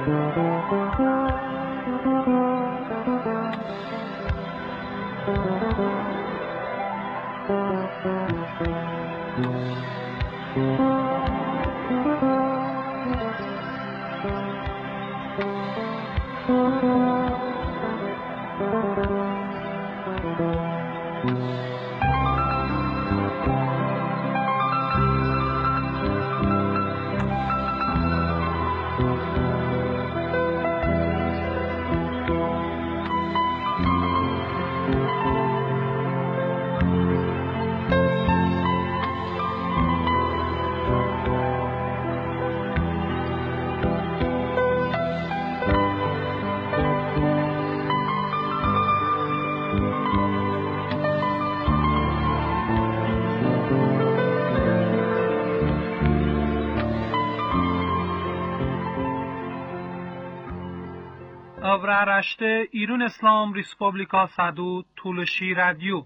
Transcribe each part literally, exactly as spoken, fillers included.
Avraaraște İran İslam Respublika Sadu Tulshi Radio.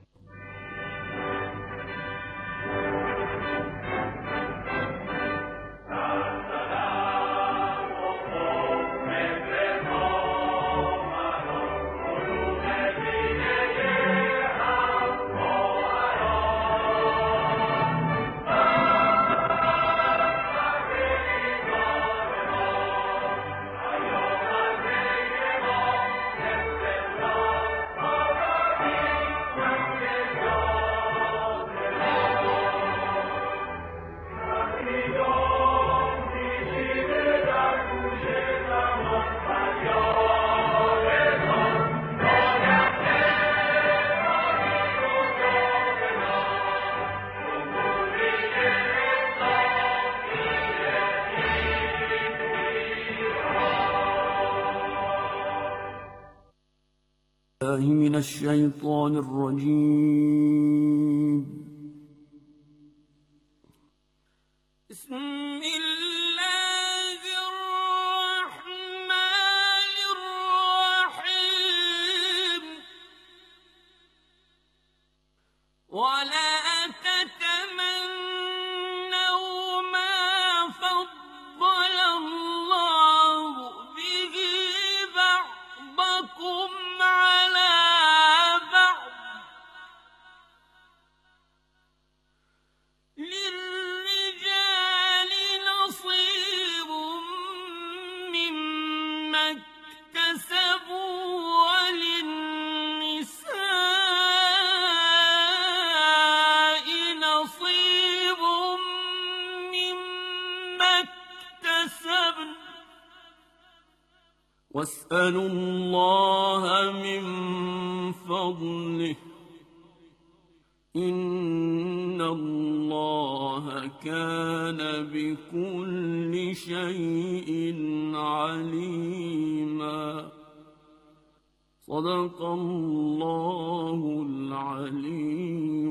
من الشيطان الرجيم. بسم الله الرحمن الرحيم. ولا تتمنوا ما فضل الله به بعضكم على بعض. للرجال نصيب مما اكتسبوا وللنساء نصيب مما اكتسبن واسألوا الله من فضله إن الله كان بكل شيء عليما. صدق الله العلي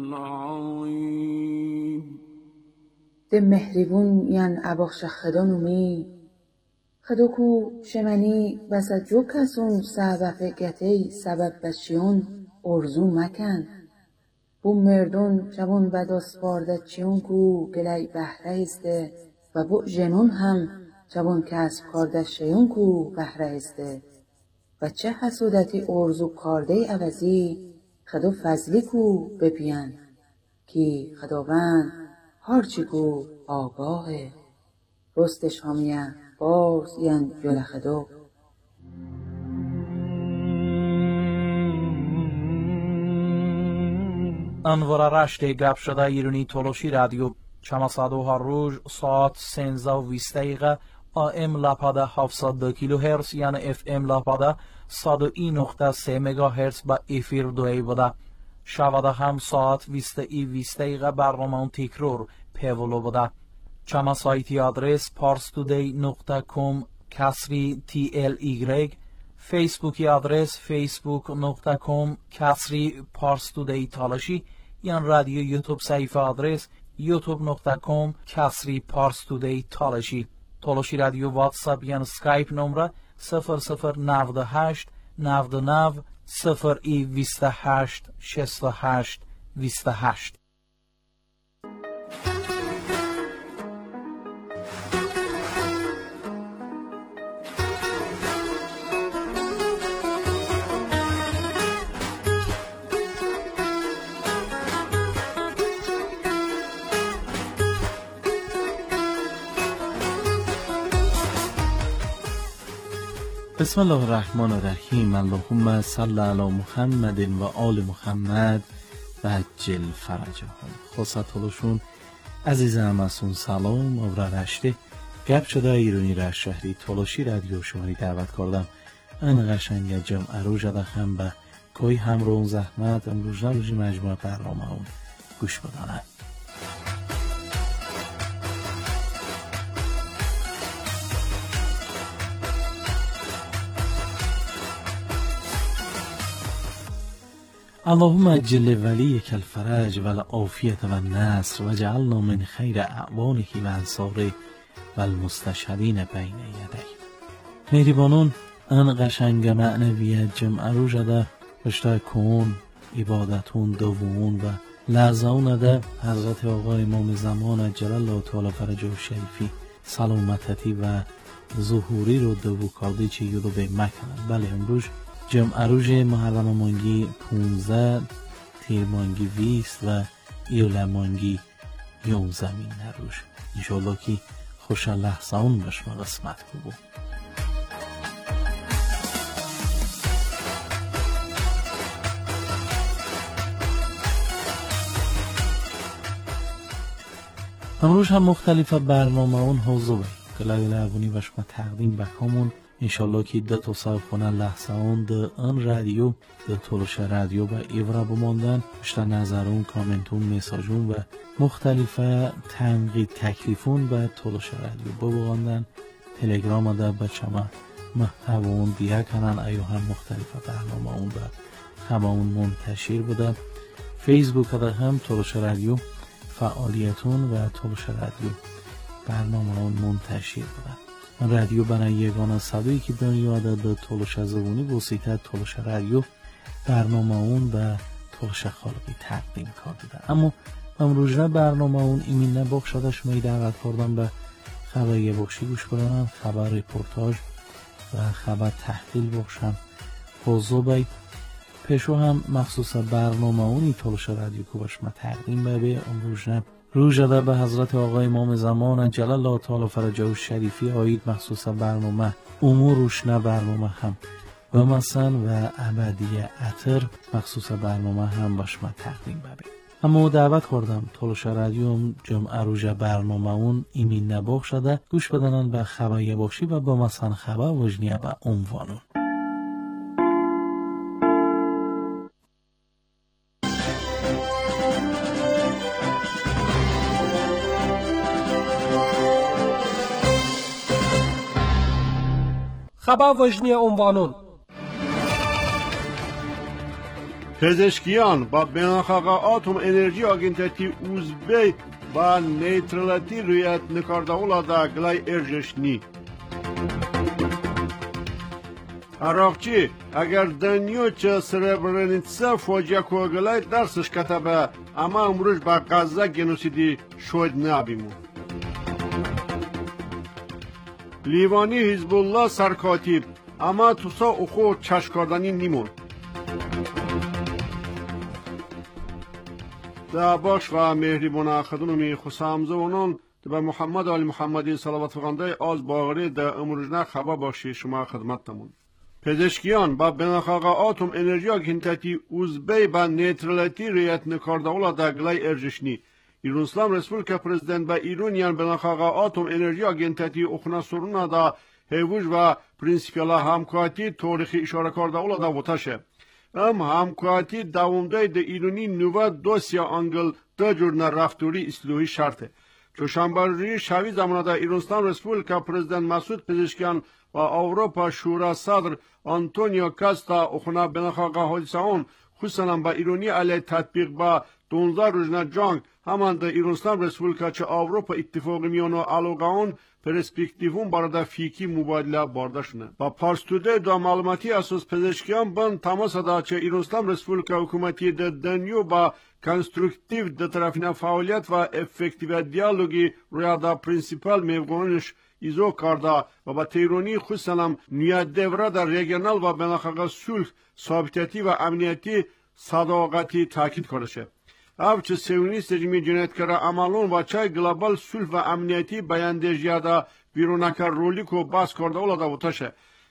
العظيم. ده مهربون ين اباخش خدانومی خدوکو شمنی بسا جو کسون سبب گتی سبب بچیون ارزو مکن. بو مردون جوان بداس بارده چیون کو گلی بهره استه و بو جنون هم جوان کسب کارده شیون کو بهره استه و چه حسودتی ارزو کارده عوضی خدو فضلی کو بپین کی خداوند هرچی کو آگاهه. رستش همیه باز ین جل خدو. انوارارشت گپ شده ایرانی تولوشی رادیو چماسادوها روز ساعت سنزده و بیست دقیقه آم لپاده هفتصد و دو کیلو هرتز یعنی اف ام لپاده صد و یک نقطه سه مگا هرتز با افیر دوی بوده. شوده هم ساعت بیست ای بیست دقیقه برنامه تکرار پیولو بوده. چما سایتی آدرس parstoday نقطه com کسری تی ال ایگرگ، فیسبوکی آدرس facebook نقطه com کسری parstoday تالاشی، یا رادیو یوتیوب صفحه آدرس youtube نقطه com کسری parstoday تالاشی. تالاشی رادیو واتساپ یا سکایپ نمره صفر صفر نود هشت نود و نه صفر ای بیست و هشت شصت و هشت بیست و هشت. بسم الله الرحمن الرحیم. اللهم صل علی محمد و آل محمد و عجل فرجهم. خواستالشون عزیزم ازون سلام و رشته گپ شده ایرانی را شهری تولشی رادیو شماری دعوت کردم. این قشنگ جمع روز هم به کوی همرون زحمت امروز روزی مجموعه برنامه اون گوش بدانه. اللهم اجل ولیک الفرج و العافیت و النصر و جعلنا من خیر اعوانه و انصاره و المستشهدین بین یدیه. مهربانون ان قشنگ معنوی جمع رو جده بشتای کن عبادتون دوون و لحظهون ده حضرت آقا امام زمان جلال الله تعالی فرجه و شریفی سلامتی و ظهوری رو دو کارده چه یودو به مکنن. بله امروز جمع روز محرم مانگی پونزده تیر مانگی بیست و ایول مانگی یونزمین روز انشاءالله که خوش لحظه اون بشما قسمت کو. امروز هم مختلف برنامه اون حوضو بایی گلای لعبونی بشما تقدیم بکامون انشالله که ده تصاف کنن لحظه اون ده ان رادیو ده تولش رادیو با ایورا بماندن بشتا نظرون کامنتون میساجون و مختلف تنقید تکلیفون با تولش رادیو بباندن تلگرام ده بچما محتوون دیگه کنن ایو هم مختلف برنامه اون با خباون منتشر بوده. فیسبوک ده هم تولش رادیو فعالیتون و تولش رادیو برنامه اون منتشر بوده. رادیو برای یگانه صدایی که دنیا داده تولش زبونی بسیطه تولش رادیو برنامه اون به تولش خالقی تقدیم کرده. اما امروز برنامه اون ایمین نبخشادش می دعوت کردم به خبر یه بخشی گوش کنم، خبر رپورتاج و خبر تحلیل بخشم حوضو بای پیشو هم مخصوص برنامه اونی تولش رادیو که باش ما تقدیم به امروز نب روز جده به حضرت آقا امام زمان جلال الله تعالی فرجه و شریفی آیید مخصوص برنامه امور روشنه برنامه هم و مثلا و ابدی عطر مخصوص برنامه هم باش ما تقدیم ببین. اما دعوت کردم تولش رادیو جمعه روز برنامه اون ایمین نباخ شده گوش بدنن به خبری باشی و با مثلا خبر وجنیه به عنوانون. خبر وجنی عنوانون. پزشکیان با بناخاقا آتوم انرژی آگنتتی اوزبی با نیترالتی رویت نکارده اولاده گلای ارجشنی. عراقچی اگر دنیو چه سربرنیتسا فوجیا کو گلای درسش کتبه اما امروز با غزه گنوسیدی شود نابیمو. لیوانی حزب الله سرکاتیب اما توسا اخو چشکاردنی نیمون. دا باش و مهربان خدونمی خسامزه ونون به محمد آل محمدی صلوات فقنده آز باغری دا امروزنه خبر باشی شما خدمت تمون. پزشکیان با بناخاقا آتوم انرژی آگنتتی اوزبی با نیترالتی ریت نکارده اولا دا گلای ارجشنی. ایران اسلام رسپولیکا پرزیدنت با ایرانیان بناخاقا آتوم انرژی آگنتتی اخنا سرونا دا هیوش و پرینسیپیالا همکاتی تاریخی اشاره کرده اولا دا وطاشه. ام همکاتی دوامده دا ایرانی نوه دوسیا انگل دا جورنا رفتوری اصلاحی شرطه. چوشنبه شوی زمان دا ایران اسلام رسپولیکا پرزیدنت مسعود پزشکیان و اروپا شورا صدر آنتونیو کاستا اخنا بناخاقا حادثه اون خصوصا با ایرانی علیه تطبیق با دونزده روزنه جنگ همان در ایران اسلام رسپولیکا چه اروپا اتفاق میان و علاقه اون پرسپکتیوون برای فیکی مبادله بارده شده. با پارستوده دا معلوماتی اساس پزشکیان بند تماس دا چه ایران اسلام رسپولیکا حکومتی در دنیو با کنسترکتیو در طرفین فعالیت و افکتیو دیالوگی روی دا پرینسیپال میفگونش ایزو کرده و با تیرونی خصوصا نیت دوره در ریگنال و بناخاقا صلح ثابتیتی و امنیتی صداقتی تاکید کرده شد. avcı sevini secmi cinayetkara amalon va çay global sulh ve amniyeti bayandejiyada virunaka roli ko bas karda ola da utaşe.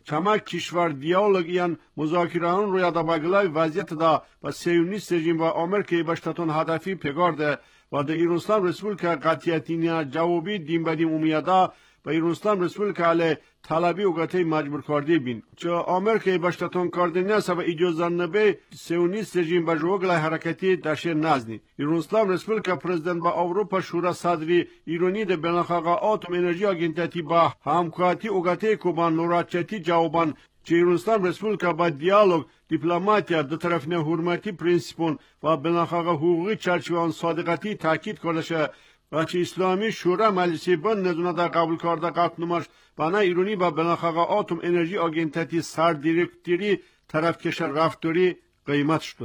چمک کشور دیالوگیان مذاکرهان روی دا بگلای وضعیت دا با سیونیست رژیم و آمریکای بشتتون هدفی پگارده و دا ایرانستان رسپولیکا قطعیتینی جوابی دیم بدیم امیده و ایرانستان رسپولیکا علی طلبی اوگته مجبور کرده بین. چه آمریکای بشتتون کرده نیست و اجازه نبی سیونیست رژیم با جوگلای حرکتی دشه نزنی. ایرانستان رسپولیکا پرزیدنت با اروپا شورا صدری ایرانی ده بنخاقا آتوم انرژی آگینتتی با همکاتی اوگته کوبان نوراچتی جوابان چه ایرانستان رسپولیکا با دیالوگ دیپلماتیا دو طرفین حرمتی پرینسیپون و بنخاقا حقوقی چرچوان صادقتی تاکید کرده و چه اسلامی شورا مجلسی بند نزونه در قبول کرده قطعنماش بنا ایرانی با بناخاقا آتوم انرژی آگینتتی سر دیرکتیری طرف کشر رفتاری قیمت شده.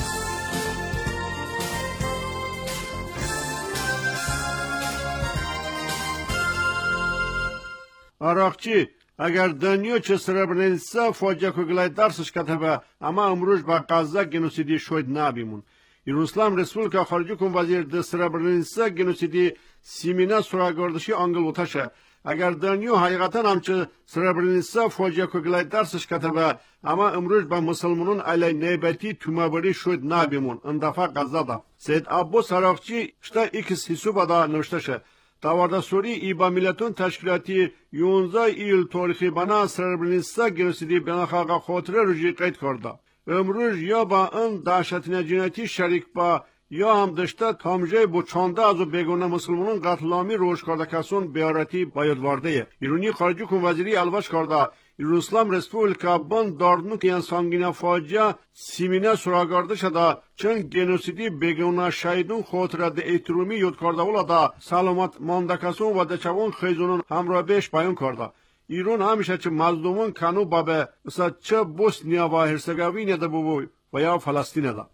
عراقچی اگر دنیا چه سربرنیتسا فاجعه کگلای درسش کتبه اما امروز با غزه گنوسیدی شوید نبیمون. ایرانستان رسپولیکا خارجی کن وزیر د سربرنیتسا گنوسیدی سیمینا سراغاردشی انگل وطشه. اگر دنیا حقیقتا همچه سربرنیتسا فاجعه کگلای درسش کتبه اما امروز با مسلمانون علی نیبتی تومابری شوید نبیمون. اندفع غزه دا. سید عباس عراقچی شتا ایکس حسوبه دا نوشته شه. Tavarda Suri İba Milletun Teşkilatı یازده ایل تاریخی بنا سربرنیتسا گنوسیدی بناخاقا خاطره روژی قید کرده. امروز یا با این دهشتین جنایتی شریک با یا هم دشته تامجه بو چانده از بیگانه مسلمانان قتلامی روش کرده کسون بیارتی باید وارده. ایرانی خارجی کن وزیری الواش کرده. ایرانستان رسپولیکا بند داردنو که انسانگینه فاجعه سیمینه سراغارده شده چون گنوسیدی بیگانه شهیدون خاطره ده احترامی یاد کرده ولی ده سلامت ماندکسون و ده چوان خیزونون همراه بیش بیان کرده. ایران همیشه چه مظلومون کنو بابه مثلا چه بوسنیا و هرسگوینه ده ببوی و یا فلسطینه ده.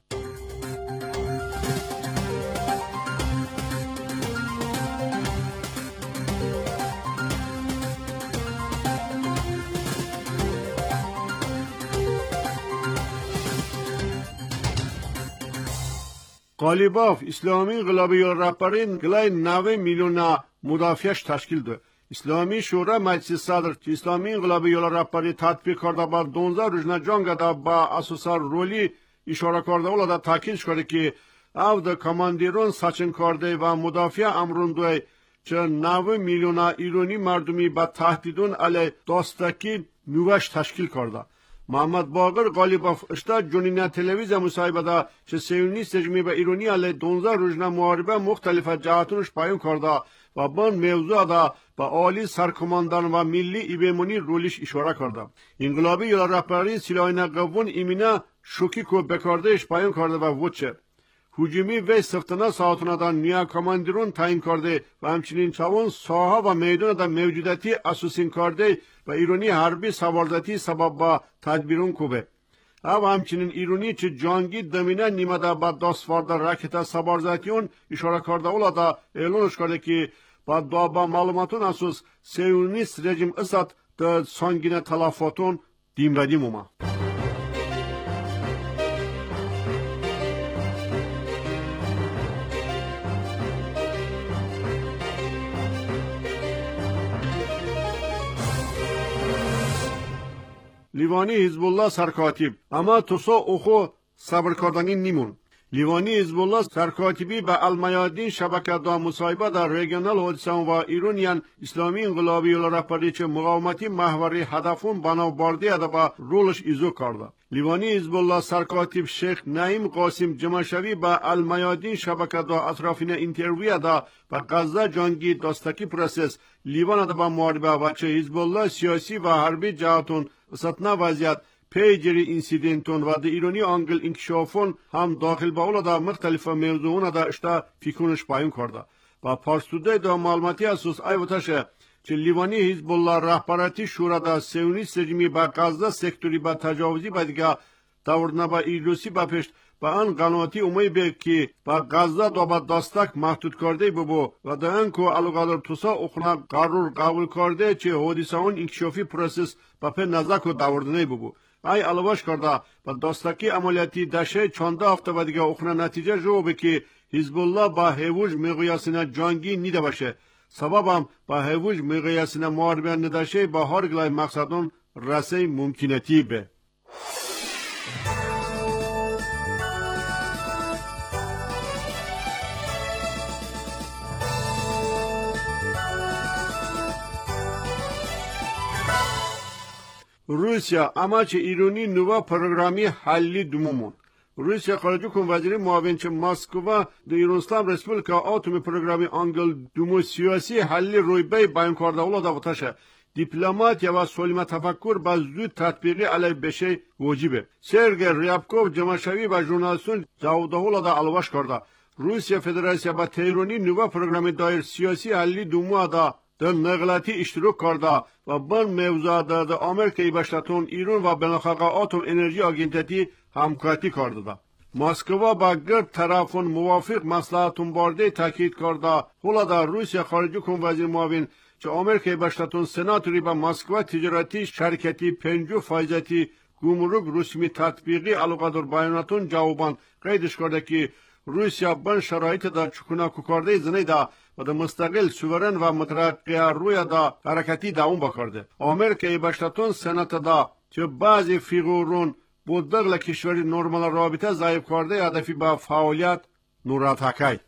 قالیباف اسلامی انقلابی رهبرین گلای نود میلیون مدافعش تشکیل ده. اسلامی شورا مجلس صدر که اسلامی انقلابی رهبری تطبیق کرده با دانزده روزنه جنگ ده با اساسار رولی اشاره کرده ولی ده تاکید کرده که او ده کماندیرون سچن کرده و مدافع امرونده چه نود میلیون ایرانی مردمی با تهدیدون علی داستکی نوش تشکیل کرده. محمد باقر غالیباف اشتا جنینه تلویزیون مصاحبه دا چه سیونیست رژیم با ایرانی علی دانزده روزنه محاربه مختلف جهاتونش بیان کرده و بان موضوع دا با عالی سرکماندان و ملی ایبمونی رولیش اشاره کرده. انقلابی یا رهبری سلاحین قوون ایمینه شوکی کو بکاردهش بیان کرده و وچه. هجومی و سفتنه ساعتونه دا نیا کماندیرون تعیین کرده و همچنین چوان ساحه و میدان دا موجودیتی اساسین کرده و ایرانی حربی سواردتی سبب با تدبیرون کوبه. او همچنین ایرانی چه جانگی دمینه نیمه دا با داستوارد راکت سواردتیون اشاره کرده اولا دا اعلانش کرده که با دا با معلوماتون اساس سیونیست رژیم اسد دا سانگین تلافاتون دیم ردیم اومه. لیوانی حزب الله سرکاتب اما توسا اوخو صبر کردنی نیمون. لیوانی حزب الله سرکاتبی به المیادین شبکه دا مصاحبه در ریجنال حدیثان و ایرانیان اسلامی انقلابی رهبری چه مقاومتی محوری هدفون بنا بارده ده با رولش ایزو کرده. لیوانی حزب الله سرکاتب شیخ نعیم قاسم جمشوی به المیادین شبکه دا اطرافین اینترویو دا به غزه جنگی داستکی پروسس لیوان ده با محاربه و چه حزب الله سیاسی و حربی جهاتون ستنه وضعیت پیجری اینسیدنتون و ده ایرانی انگل انکشافون هم داخل با اولا ده مختلف موضوعون ده اشتا فکرونش بیان کرده و پارستوده ده معلوماتی اساس ایوتاشه چه لیوانی حزب الله رهبرتی شورا ده سیونیست رژیمی با غزه سکتوری با تجاوزی با دیگه داوردنه با ایلوسی با پشت با آن قنواتی اومی به که با غزه دو با داستک محدود کرده ببو و ده انکو الوغادر توسا اخنا قرار قبول کرده چه حدیثه اون انکشافی پروسس با په نزدک و داوردنه ببو ای علاوه کرده با داستکی عملیاتی دشه چانده هفته و دیگه اخنا نتیجه جو به که حزب الله با هیوج مقیاسینه جنگی نیده باشه سبب هم با هیوج مقیاسینه محاربه نداشه با هر گلای مقصدون رسی ممکنتی به. روسیا اما چه ایرانی نووا پروگرامی حلی دومون. روسیا خارجه کن وزیر معاون چه مسکو د ایران اسلام رسپوبلیکا اتمی پروگرامی انگل دومو سیاسی حلی روی بی بیان کرده اولا دا وتاشه دیپلماتیا و سولما تفکر با زود تطبیقی علی بشه واجبه. سرگی ریابکوف جمعشوی و ژورنالیستون جوابده اولا دا الواش کرده. روسیا فدراسیا با تهرانی نووا پروگرامی دایر سیاسی حلی دومو دا در نقلاتی اشتراک کرده و بن موضوع در آمریکای باشتون ایران و بناخاق اتم انرژی آگینتتی همکاری کرده ده. مسکو با گرد طرفون موافق مصلحتون برده تاکید کرده. حالا در روسیا خارجه کن وزیر معاون که آمریکای باشتون سناتوری با مسکو تجارتی شرکتی پنجو فایزتی گمرک رسمی تطبیقی علاقه در بیاناتون جوابان قیدش کرده که روسیا بن شرایط در چکونا کوکارده زنی دا و در مستقل سوورن و مترقی روی دا حرکتی داون بکرده. آمریکای باشتون سنات دا که بعضی فیگورون بوددغل کشوری نرمال رابطه ضعیف کرده هدفی با فعالیت نوراتاکای.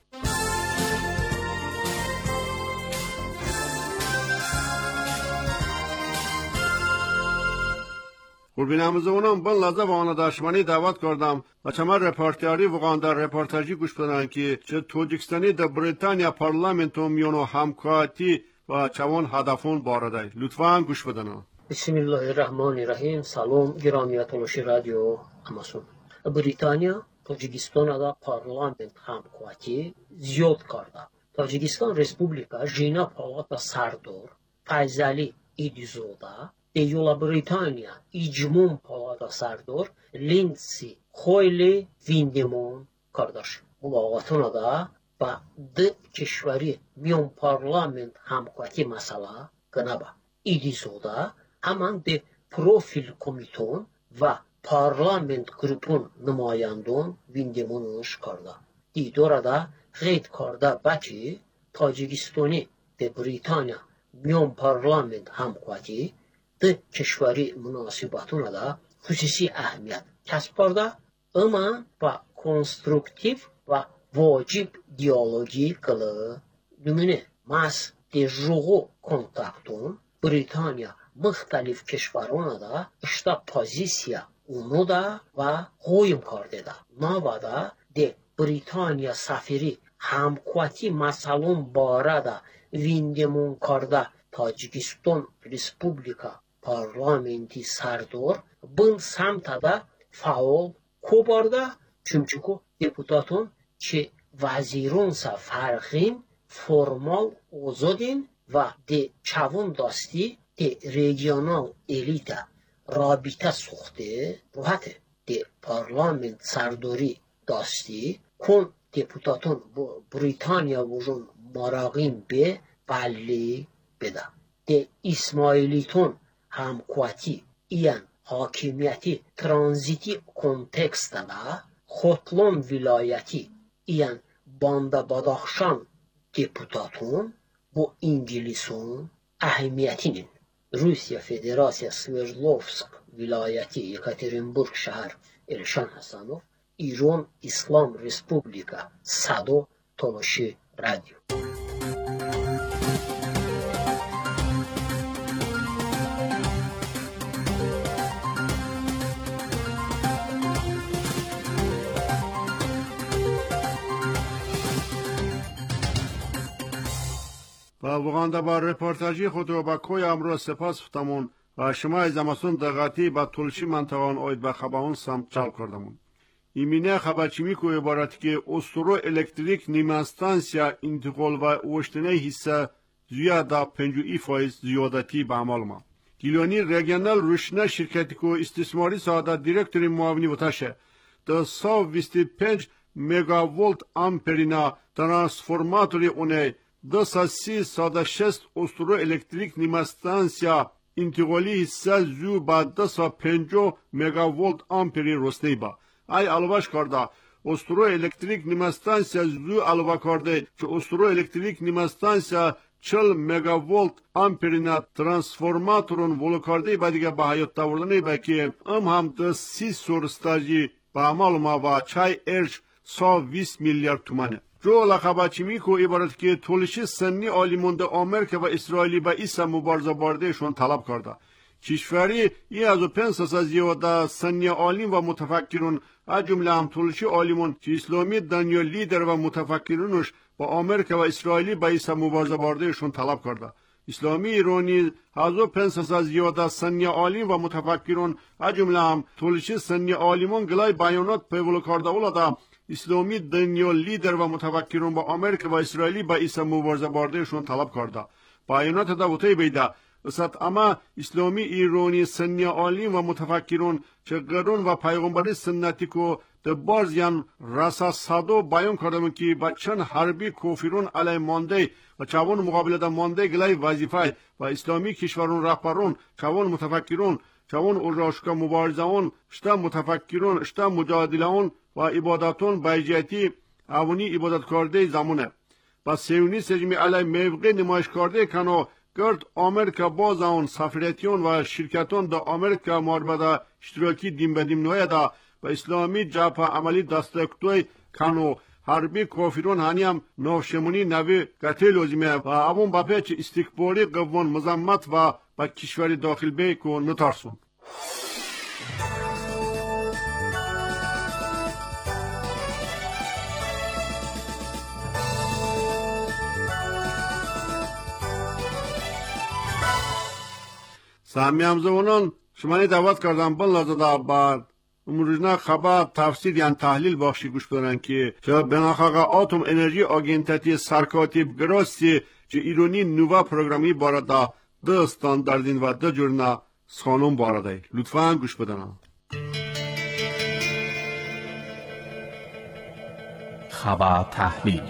قربینامزونم بن لازه و آن داشمانی دعوت کردم و چما رپورتیاری وقان در رپورتاجی گوش بدن که چه توجیکستانی در بریتانیا پارلمنتو میونو همکاتی و چوان هدفون بارده. لطفاً گوش بدن. بسم الله الرحمن الرحیم. سلام گرامی تلوشی رادیو اماسون. بریتانیا توجیکستان دا پارلمنت همکاتی زیاد کرده. توجیکستان رسپوبلیکا جینا پالات سردور فیزالی ایدیزودا دیولا بریتانیا ایجمون پالات سردور لینسی خویلی ویندیمون کردش. ملاقاتون دا با ده کشوری میون پارلمنت همکاتی مسئله گنابا ایدیزودا همان ده پروفیل کمیتون و پارلمنت گروپون نمایندون ویندیمونش کرده. دیدورا دا غید کرده بچی تاجیکستانی ده بریتانیا میون پارلمنت همکاتی ده کشوری مناسباتون دا خصوصی اهمیت کسب کرده اما با کنسترکتیو و واجب دیالوگی کله نمونه ماس ده جوغو کنتاکتون بریتانیا مختلف کشوران دا اشتا پوزیسیا اونو دا و قویم کرده دا ناوا دا ده بریتانیا سفری همکواتی مسالون باره دا ویندمون کرده تاجیکستان رسپوبلیکا پارلمنتی سردور بن سمت دا فعال کو برده چونچکو депутатون که وزیرون سا فرقین فرمال اوزادین و ده چوون داستی ده ریجیونال الیتا رابطه سوخته روحته ده پارلمنت سردوری داستی کن депутатون بریتانیا وجون مراقین به بلی بده ده اسماعیلیتون همکواتی این حاکمیتی ترانزیتی کنتکست دا خوتلون ولایتی این باندا بدخشان депутатون bu İngiliz'in ehemmiyetinin Rusya Federasya Sverdlovsk vilayeti Yekaterinburg şehir Elşan Hasanov İran İslam Respublika Sado Toloshi Radyo. و وقانده با رپورتاجی خود رو با کوی امروز سپاس فتمون و شما از اماسون دقاتی با تلشی منطقان اوید به خباون سمت چال کردمون. ایمینه خبرچیمی که عبارت که استرو الکتریک نیمستانسیا انتقال و اوشتنه حصه زیاده پنجوی فایز زیادتی به عمال ما. گیلانی ریگنال روشنه شرکتی که استثماری ساده دیرکتوری معاونی بتاشه ده سو ویستی پنج مگاولت امپرینا ترانسفورماتوری اونه دو سی ساده شست استرو الکتریک نیمستانسیا انتقالی حصه زو با دو سا پنجو مگاولت امپری رسته با. ای الواش کرده استرو الکتریک نیمستانسیا زو الوا کرده که استرو الکتریک نیمستانسیا چهل مگاولت امپرینا ترانسفورماتورون ولکارده با دیگه به حیات داوردنی با که ام هم ده سی سورستاجی با عمال ما و چای ارش سا ویس میلیارد تومنه. جو لخباچی میکو عبارت که تولشی سنی آلیمونده آمریکا و اسرائیلی با ایسا مبارزه باردهشون طلب کرده. کشوری ای از و پنج سال زیاده سنی عالم و متفکرون از جمله هم تولشی عالمون که اسلامی دنیا لیدر و متفکرونش با آمریکا و اسرائیلی با ایسا مبارزه باردهشون طلب کرده. اسلامی ایرانی از و پنج سال زیاده سنی عالم و متفکرون از جمله هم تولشی سنی عالمون گلای بیانات پیولو کرده اولاده اسلامی دنیا لیدر و متفکرون با آمریکا و اسرائیلی با ایسا مبارزه باردهشون طلب کرده. بیانات داوطه بیده اسات اما اسلامی ایرانی سنی عالم و متفکرون چه قرون و پیغمبری سنتی کو ده بارزیان راسا سادو بیان کردم که بچن حربی کوفیرون علی مانده و چوان مقابله ده مانده گلای وظیفه و اسلامی کشورون رهبرون چوان متفکرون چوان اوراشکا مبارزون شتا متفکرون شتا مجادلون و عبادتون بایجاتی اوونی عبادت کرده زمانه و سیونی سجمی علی موقع نمایش کرده کنو گرد آمریکا باز اون سفریتیون و شرکتون دا آمریکا ماربدا اشتراکی دیم بدیم نویه دا و اسلامی جبهه عملی دستکتوی کنو حربی کوفیرون هنیم نوشمونی نوی گتی لازمه و اون با پیچ استکباری قوان مزمت و با کشوری داخل بی که نترسون. سامیام زمانان شما دعوت کردم بل لازده بعد امروزنا خبر تفسیر یعنی تحلیل بخشی گوش بدن که چه بناخاقا آتوم انرژی آگینتتی سرکاتیب گراستی چه ایرانی نووا پروگرامی بارده ده استانداردین و ده جورنا سخانون بارده لطفاً گوش بدن. خبر تحلیل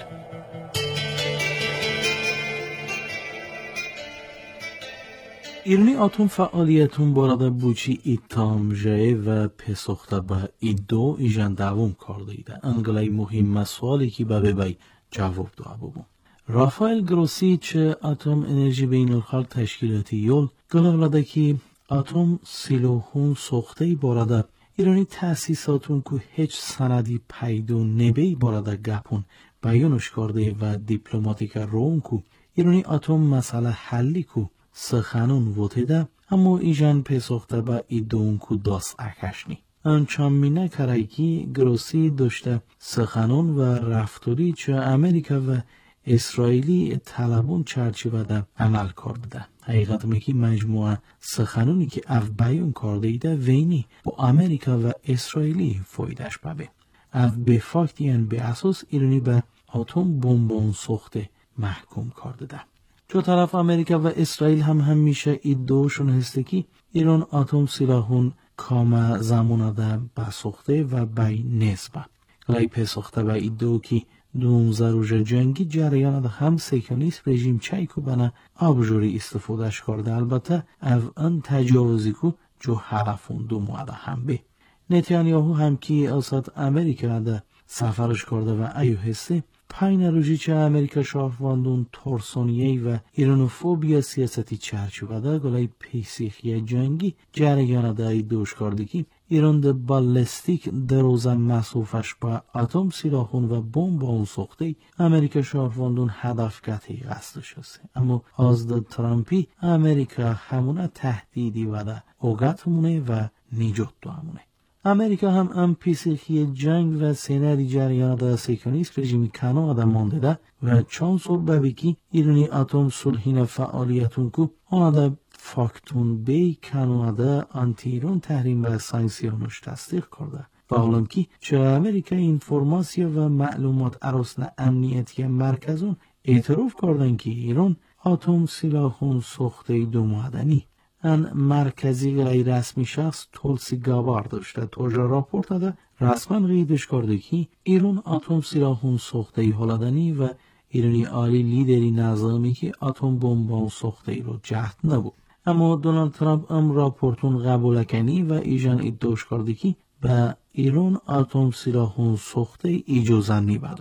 ایرانی آتوم فعالیتون بارده بوچی ایتامجه و پسخته به ایدو ایجان دوام کرده ایده. انگلای مهم سوالی که به بی جواب دو ببون. رافائل گروسی چه آتوم انرژی بین الخال تشکیلاتی یول گلاولاده که آتوم سیلوهون سخته بارده ایرانی تأسیساتون که هیچ سندی پیدو نبی بارده گپون بیانش کرده و دیپلماتیک روون که ایرانی آتوم مسئله حلی که سخنون وطیده اما ایجان پسخته با ایدون که داست اکشنی. انچام مینه کرای که گروسی داشته سخنون و رفتاری چه امریکا و اسرائیلی طلبون چرچی بده عمل کرده. حقیقت میگی مجموعه سخنونی که اف بیان کرده ایده وینی با امریکا و اسرائیلی فایدش ببه. اف به فاکت یعنی به اساس ایرانی به آتوم بمبون سخته محکوم کرده ده. چو طرف امریکا و اسرائیل هم همیشه ایدوشون هسته که ایران آتوم سلاحون کام زمانه ده بسخته و بی نسبه. گلای پسخته و ایدو که دومزه روژ جنگی جریان ده هم سیکانیست رژیم چایکو بنا آبجوری استفادهش کرده البته او ان تجاوزی کو جو حرفون دو مواده هم به. نتانیاهو هم که اصاد امریکا ده سفرش کرده و ایو هسته پایین روژی چه امریکا شاهواندون ترسونیه و ایرانوفوبیا سیاستی چرچوبه ده گلای پیسیخی جنگی جریان ده ای دوش کرده که ایران ده بالستیک در روزن مسوفش با اتم سلاحون و بمب اون سخته امریکا شاهواندون هدف گتی قصدش هسته. اما از ده ترامپی امریکا همونه تهدیدی و ده اوگتمونه و نیجات دو همونه. امریکا هم ام پیسیخی جنگ و سینری جریان ده سیکونیست رژیمی کنو آده مانده ده و چون صبح ببیکی ایرانی اتم صلحین فعالیتون کو آنه فاکتون بی کنو آده انتیرون تحریم و سانکسیونش تصدیق کرده. با حالم که چه امریکا اینفورماسیا و معلومات اراسن امنیتی مرکزون اعتراف کردن که ایران اتم سلاحون سخته دو معدنی ان مرکزی غیر رسمی شخص تولسی گابار داشته توجه راپورت داده رسما قیدش کرده که ایران اتم سلاحون سخته ای هلدنی و ایرانی عالی لیدری نظامی که اتم بمبان سخته ای رو جهت نبود. اما دونالد ترامپ ام راپورتون قبول کنی و ایجان ادعاش کرده که به ایران اتم سلاحون سخته ای اجازه نی بدوی.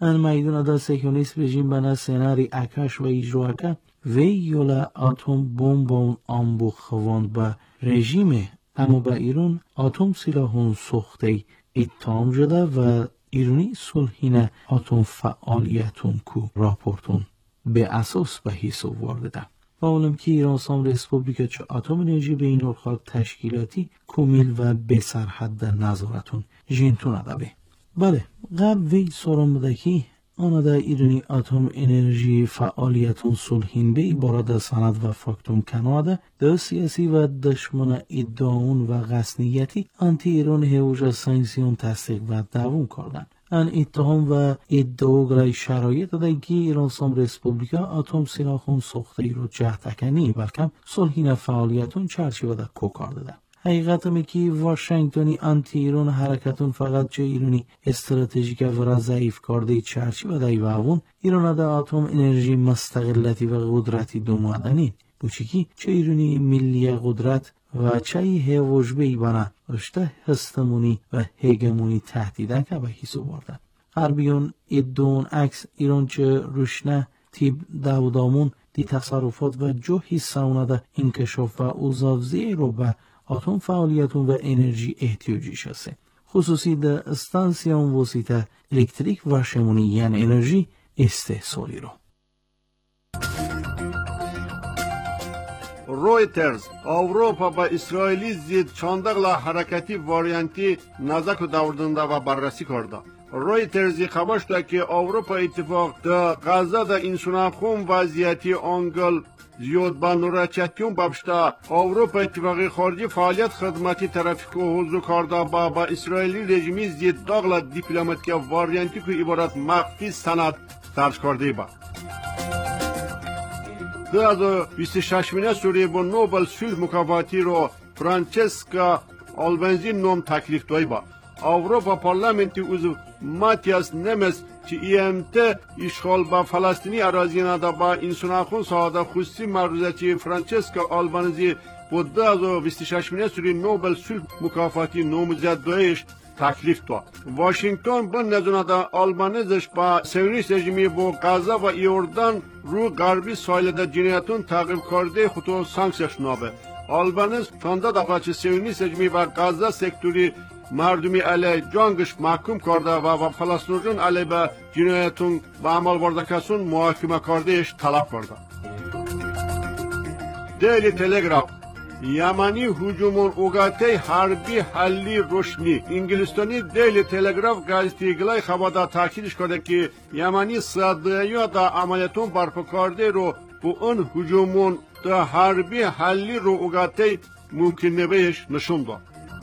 ان میدون دا سیکونیست رژیم بنا سناری اکش و اجراکه وی یولا اتم بمب آمبو خواند با رژیم اما با ایران اتم سلاحون سخته اتهام شده و ایرانی صلحینه اتم فعالیتون کو راپورتون به اساس به حساب ورده. و اولم که ایران اسلامی ریسپوبلیکا چه اتم انرژی به این الخاق تشکیلاتی کمیل و به سرحد در نظارتون جینتون ادبه. بله قبل وی سورم بده که آنها در ایرانی اتم انرژی فعالیتون صلحین به عبارت سند و فاکتوم کناده در سیاسی و دشمن ادعاون و غصنیتی انتی ایران هیوژ ساینسیون تصدیق و دوام کردن. ان اتهام و ادعاگرای شرایط داده که ایران اسلامی ریسپوبلیکا اتم سلاحون ساخته ای رو جهتکنی بلکه صلحین فعالیتون چرچیوه در کوکار داده. حقیقت می که واشنگتنی انتی ایران حرکتون فقط چه ایرانی استراتژیک و ضعیف کرده چرچی و دای واون ایران در اتم انرژی مستقلتی و قدرتی دومادنی بوچیکی چه ایرانی ملی قدرت و چه هیوج بی بنا رشته هستمونی و هگمونی تهدیده که به حساب بردن. غربیون ادون عکس ایران چه روشنه تیب داودامون دی تصرفات و جو حسونه ده انکشاف و اوزافزی رو به اتم فعالیتون و انرژی احتیاجیش هسته. خصوصی در استانسیون وسیطه الکتریک و شمونی یعنی انرژی استحصالی رو. رویترز Avropa با اسرائیلی زید چندقلا حرکتی واریانتی نزدیک داوردنده و بررسی کرده. رویترزی خبر شده که اروپا اتفاق در غزه در انسانخون وضعیتی آنگل زیاد با نورچتیون بابشتا اروپا اتفاقی خارجی فعالیت خدمتی ترافیک و حضور کرده با با اسرائیلی رژیمی زید داغلا دیپلماتیک واریانتی که عبارت مخفی سند درج کرده با. دو هزار و بیست و شش مینه سوری با نوبل صلح مکافاتی رو فرانچسکا آلبنزی نام تکلیف دایی با. Avrupa Parlamenti uzun Matias Nemes ki E M T işgal ba Falastini araziyana da ba insanakun sahada khususi maruzati Francesca Albanese bu dو هزار و بیست و شش mine süri Nobel Sulh Mukafati nomuzaddoyish taklif to. Washington bu nezonada Albanezش ba Siyonist rejimi bu Gaza ve Iordan ru garbi sahilde cinayetun takip karde xutu sanksiyash nabe. Albanez tanda da paçı Siyonist rejimi ve Gaza sektörü مردمی علیه جنگش محکوم کرده و با فلسطینیان علیه به جنایتون و عمل برده کسون محاکمه کردهش طلب کرده. دیلی تلگراف یمنی هجومون اوگاتی حربی حلی روشنی انگلیستانی دیلی تلگراف گازیته‌ای خبردا تاکیدش کرده که یمنی صدایا دا عملیاتون برپا کرده رو bu اون هجومون دا حربی حلی رو اوگاتی ممکن نبیش نشون داد.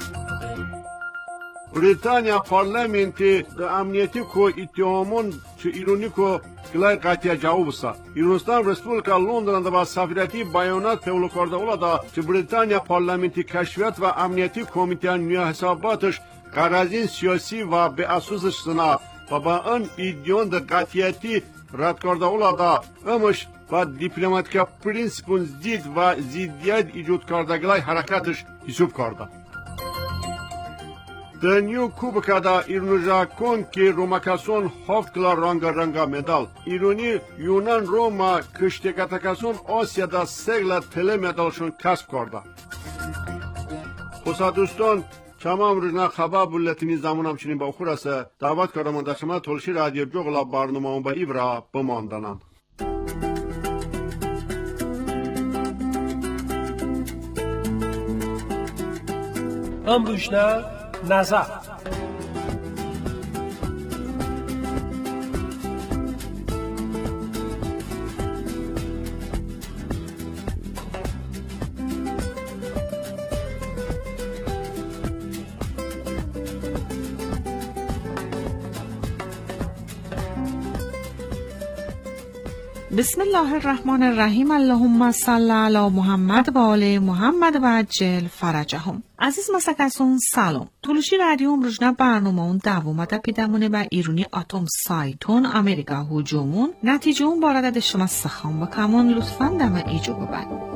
Britanya parlamenti da amniyeti ko ittihamın şu ironi ko gılay qatiya cavabısa. İranistan Respublika Londra'da va safirati bayonat fevkalade ola da şu Britanya parlamenti keşfiyat ve amniyeti komitenin nüya hesabatış qarazin siyasi ve be asosış sına babaın iddion da qatiyati rad karda ola da amış ve diplomatika prinsipun zid ve ziddiyet icud karda gılay harekatış hisup karda. Daniu Kubakada İrnuja Konki Romakason Haftkla Ranga Ranga medal. İroni Yunan Roma Kıştekatakason Asya'da Segla Tele medalşun kasb karda. Xusaduston Çamam Rıjna Xaba Bulletini zamanam çinin ba oxurasa davat karamandaşıma Tolşi Radyo Jogla barnumağın ba İvra bamandanan. Amrujna نظر بسم الله الرحمن الرحیم. اللهم صل علی محمد و آل محمد و عجل فرجهم. عزیز مسکسون سلام. تولشی رادیوم روزنا برنامه اون دوامده پیدمونه و ایرونی اتم سایتون امریکا هجومون نتیجه اون بارد شما سخام بکمون لطفاً دم ایجو ببند.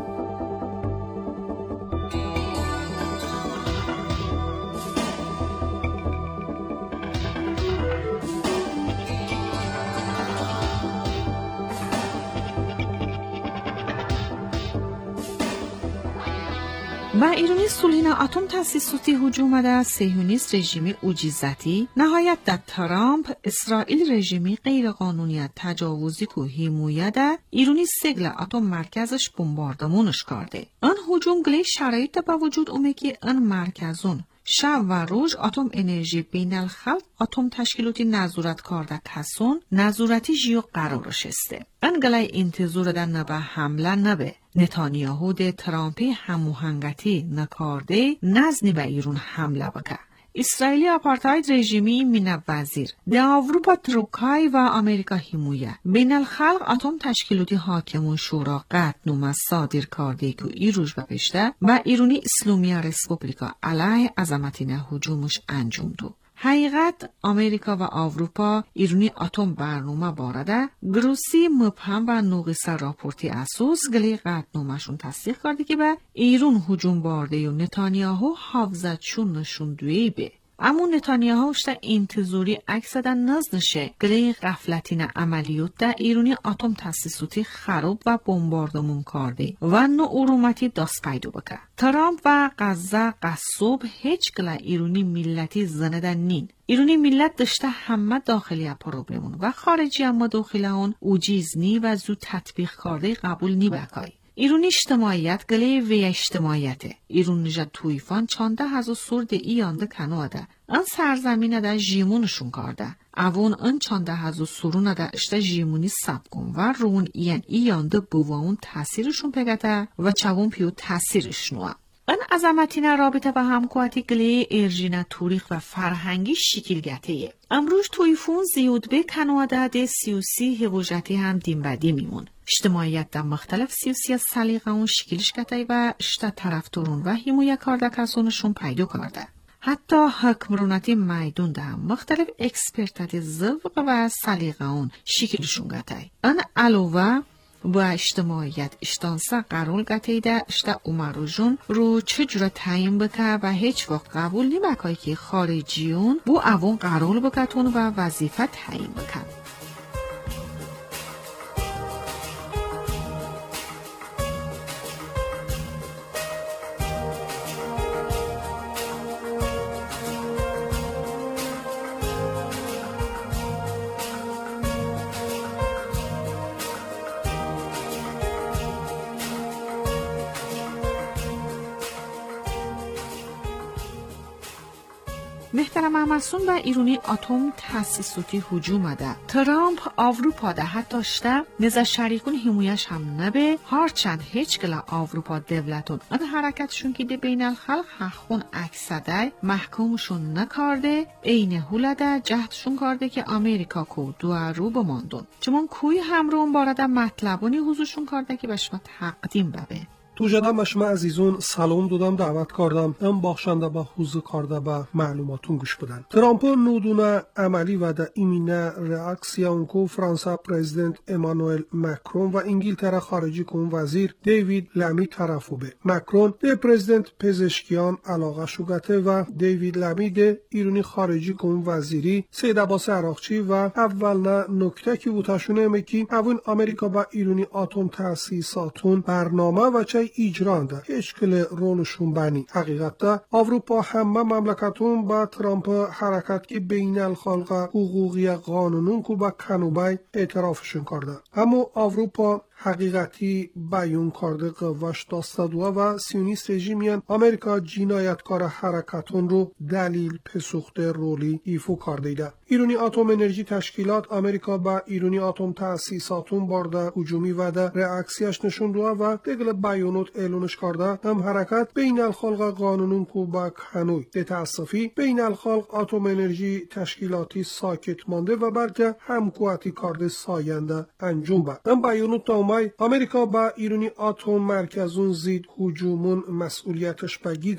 و ایرانی سولین اتم تاسیسوتی هجوم ده صهیونیست رژیمی اوجیزتی نهایت در ترامپ اسرائیل رژیمی غیر قانونی تجاوزی کو حمایت ده ایرانی سگل اتم مرکزش بمباردمونش کرده. آن هجوم گلی شرایط با وجود اومه که آن مرکزون شب و روز اتم انرژی بین الخلق اتم تشکیلاتی نظارت کرده کسون نظارتی جیو قرارش استه. ان گلای انتظار ده نبه حمله نبه نتانیاهو ده ترامپی هموهنگتی نکارده نزنی به ایران حمله بکه. اسرائیلی آپارتاید رژیمی مینه وزیر ده اروپا ترکای و امریکا حمایه بین الخلق اتم تشکیلاتی حاکمون شورا قطعنامه صادر کرده که ایروش بپشته و ایرانی اسلامی ریسپوبلیکا علیه عظمتینه هجومش انجام دو. حقیقت امریکا و اروپا ایرانی اتم برنامه بارده گروسی مبهم و ناقص راپورتی اساس گلی قطعنامه‌شون تصدیق کرده که به ایران هجوم بارده و نتانیاهو حافظتشون نشون دوی به اما نتانیاهو اشتا انتظاری عکس ده نزنشه گلی غفلتین عملیات ده ایرانی اتم تاسیسوتی خراب و بمباردمون کرده و نو ارومتی دست پیدا بکه. ترامپ و غزه قصوب هیچ گله ایرانی ملتی زنده نین. ایرانی ملت داشته همه داخلی پروبلمون و خارجی اما داخل اون اوجیز نی و زود تطبیق کرده قبول نی بکای. ایرانی اجتماعیت گلی وی اجتماعیته. ایران نجات تویفان چانده هزو سرد ایانده کنواده. آن سرزمین ده جیمونشون کرده. اوون آن چانده هزو سرون ده اشته جیمونی سب کن و رون این ایانده بوون تاثیرشون پگته و چوون پیو تاثیرشنوه. آن عظمتینه رابطه و همکواتی گلی ارژینه توریخ و فرهنگی شکل گتهیه. امروز تویفون زیود به کنواده ده سیوسی هوجتی هم دیم بدی میمون. اجتماعیت در مختلف سیاسی سلیقه اون شکلش گتهی و اشته طرفدارون و حمایت کرده کسانشون پیدا کرده. حتی حکمرانتی میدون ده مختلف اکسپرتات ذوق و سلیقه اون شکلشون گتهی. آن علاوه با اجتماعیت اشتانسا قرار گتیده اشتا عمرو جون رو چجورا تعیین بکه و هیچ وقت قبول نی بکایی که خارجیون بو اوون قرار بکتون و وظیفه تعیین بکن. محترم همسون و ایرانی اتم تاسیسوتی هجوم ده. ترامپ اروپا ده حتی اشته نزا شریکون حمایش هم نبه هرچند هیچ گلا اروپا دولتون آن حرکتشون که ده بین الخلق حقون اکسده محکومشون نکارده این هوله جهدشون کرده که امریکا کو دو رو بماندون چون کوی همرون بارده مطلبونی حضورشون کرده که به شما تقدیم ببه. تو جدم به شما عزیزون سلام دادم دعوت کردم ام بخشنده به حضور کرده به معلوماتون گوش بدن. ترامپ نودونه عملی و ده ایمینه ریاکسیون کو فرانسه پرزیدنت امانوئل مکرون و انگلتره خارجی کن وزیر دیوید لمی طرفو به. مکرون ده پرزیدنت پزشکیان علاقه شوگته و دیوید لمی ده ایرانی خارجی کن وزیری سید عباس عراقچی و اول نه نکته که بوتشونه میکی اون امریکا با ایرانی اتم تاسیساتون برنامه و چه ایجرانده هیچ کل رولشون بنی. حقیقتا اروپا همه مملکتون با ترامپ حرکت که بین الخلق حقوقی قانونون کو با کنوبای اعترافشون کرده. اما اروپا حقیقتی بیان کرده قواش داستدوه و سیونیست رژیمیان امریکا جنایتکار حرکتون رو دلیل پسوخت رولی ایفو کرده ایده. ایرانی اتم انرژی تشکیلات امریکا با ایرانی اتم تاسیساتون بارده هجومی و ده ریاکسیاش نشون دوه و دگل بیانات اعلانش کرده هم حرکت بین الخلق قانونون کو با کنوی ده تاسفی بین الخلق اتم انرژی تشکیلاتی ساکت مانده و بلکه همکواتی کرده ساینده انجام با. هم بیانات مای امریکا با ایرانی اتم مرکزون زید هجومون مسئولیتش بگی گتا.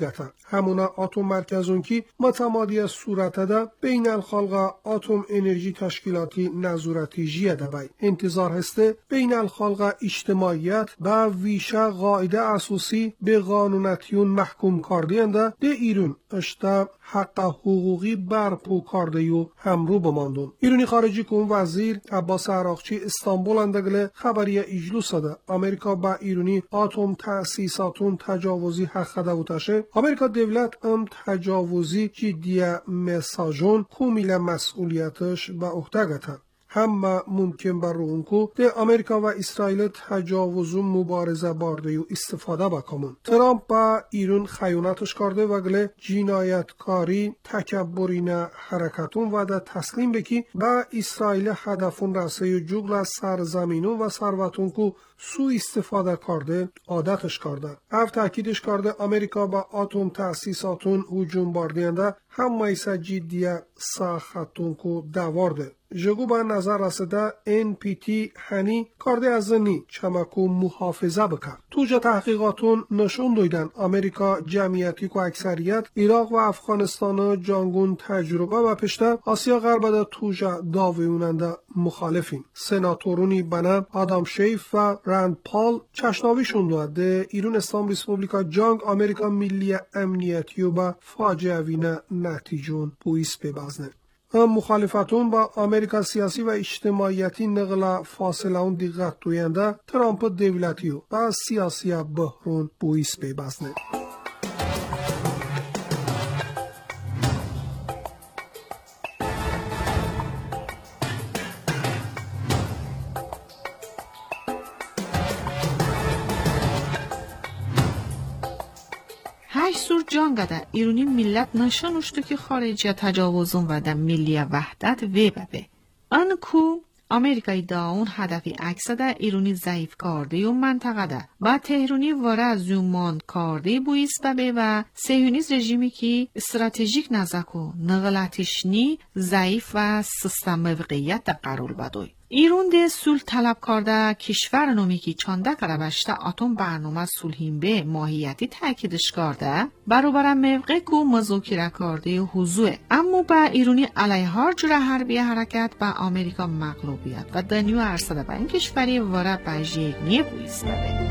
همونا اتم مرکزون کی متمادی صورت ده بین الخلق اتم انرژی تشکیلاتی نظورتی جیه ده بای انتظار هسته بین الخلق اجتماعیت با ویشه قاعده اساسی به قانونتیون محکوم کردینده ده ایرون اشتا حق حقوقی برپو کرده یو همرو بماندون. ایرانی خارجی کن وزیر عباس عراقچی استانبول اندگله خبری اجلوس ده امریکا با ایرانی اتم تأسیساتون تجاوزی حق ده بوتشه. امریکا دولت ام تجاوزی جدیه مساجون کومیل مسئولیتش با احتگتن. هم ممکن بر اونکو ده امریکا و اسرائیل تجاوز و مبارزه بارده و استفاده بکامون. ترامپ با ایران خیانتش کرده و گله جنایتکاری تکبرینه حرکتون و ده تسلیم بکی با اسرائیل هدفون رسه و جغل سرزمینون و ثروتون کو سو استفاده کرده عادتش کرده. اف تاکیدش کرده امریکا با اتم تأسیساتون هجوم باردینده هم مایسا جدیه ساختون کو دوارده. جگو با نظر رسیده ان پی تی هنی کرده از نی چمکو محافظه بکرد. توجه تحقیقاتون نشون دویدن امریکا جمعیتی که اکثریت عراق و افغانستان جانگون تجربه و پشته آسیا غربده توجه داویوننده مخالفین. سناتورونی بنا آدام شیف و رند پال چشناویشون دوده ایران اسلام ریسپوبلیکا جانگ امریکا ملی امنیتی و با فاجعه وینه نتیجون بویس ببازنه. هم مخالفتون با امریکا سیاسی و اجتماعیتی نقل فاصله اون دقت دوینده ترامپ دولتی و با سیاسی بحرون بویس ببازنه. هشت سور جانگده ایرانی ملت نشانوشتو که خارجی تجاوزون و در ملی وحدت وی ببه. انکو امریکای داون هدفی اکسده ایرانی ضعیف کرده و منطقه ده و تهرانی واره از زومان کرده بویس ببه و سیونیز رژیمی که استراتژیک نزکو نغلاتشنی ضعیف و سیستم موقعیت ده قرار بدوی. ایران ده سول طلب کرده کشور نومی که چانده کربشته اتم برنامه سولهیم به ماهیتی تاکیدش کرده برابر موقع کو مذاکره کرده حضور اما با ایرانی علیه هر جور حربی حرکت با امریکا مغلوبیت و دنیو ارسده با این کشوری واره بجیگ نیه بویست بده.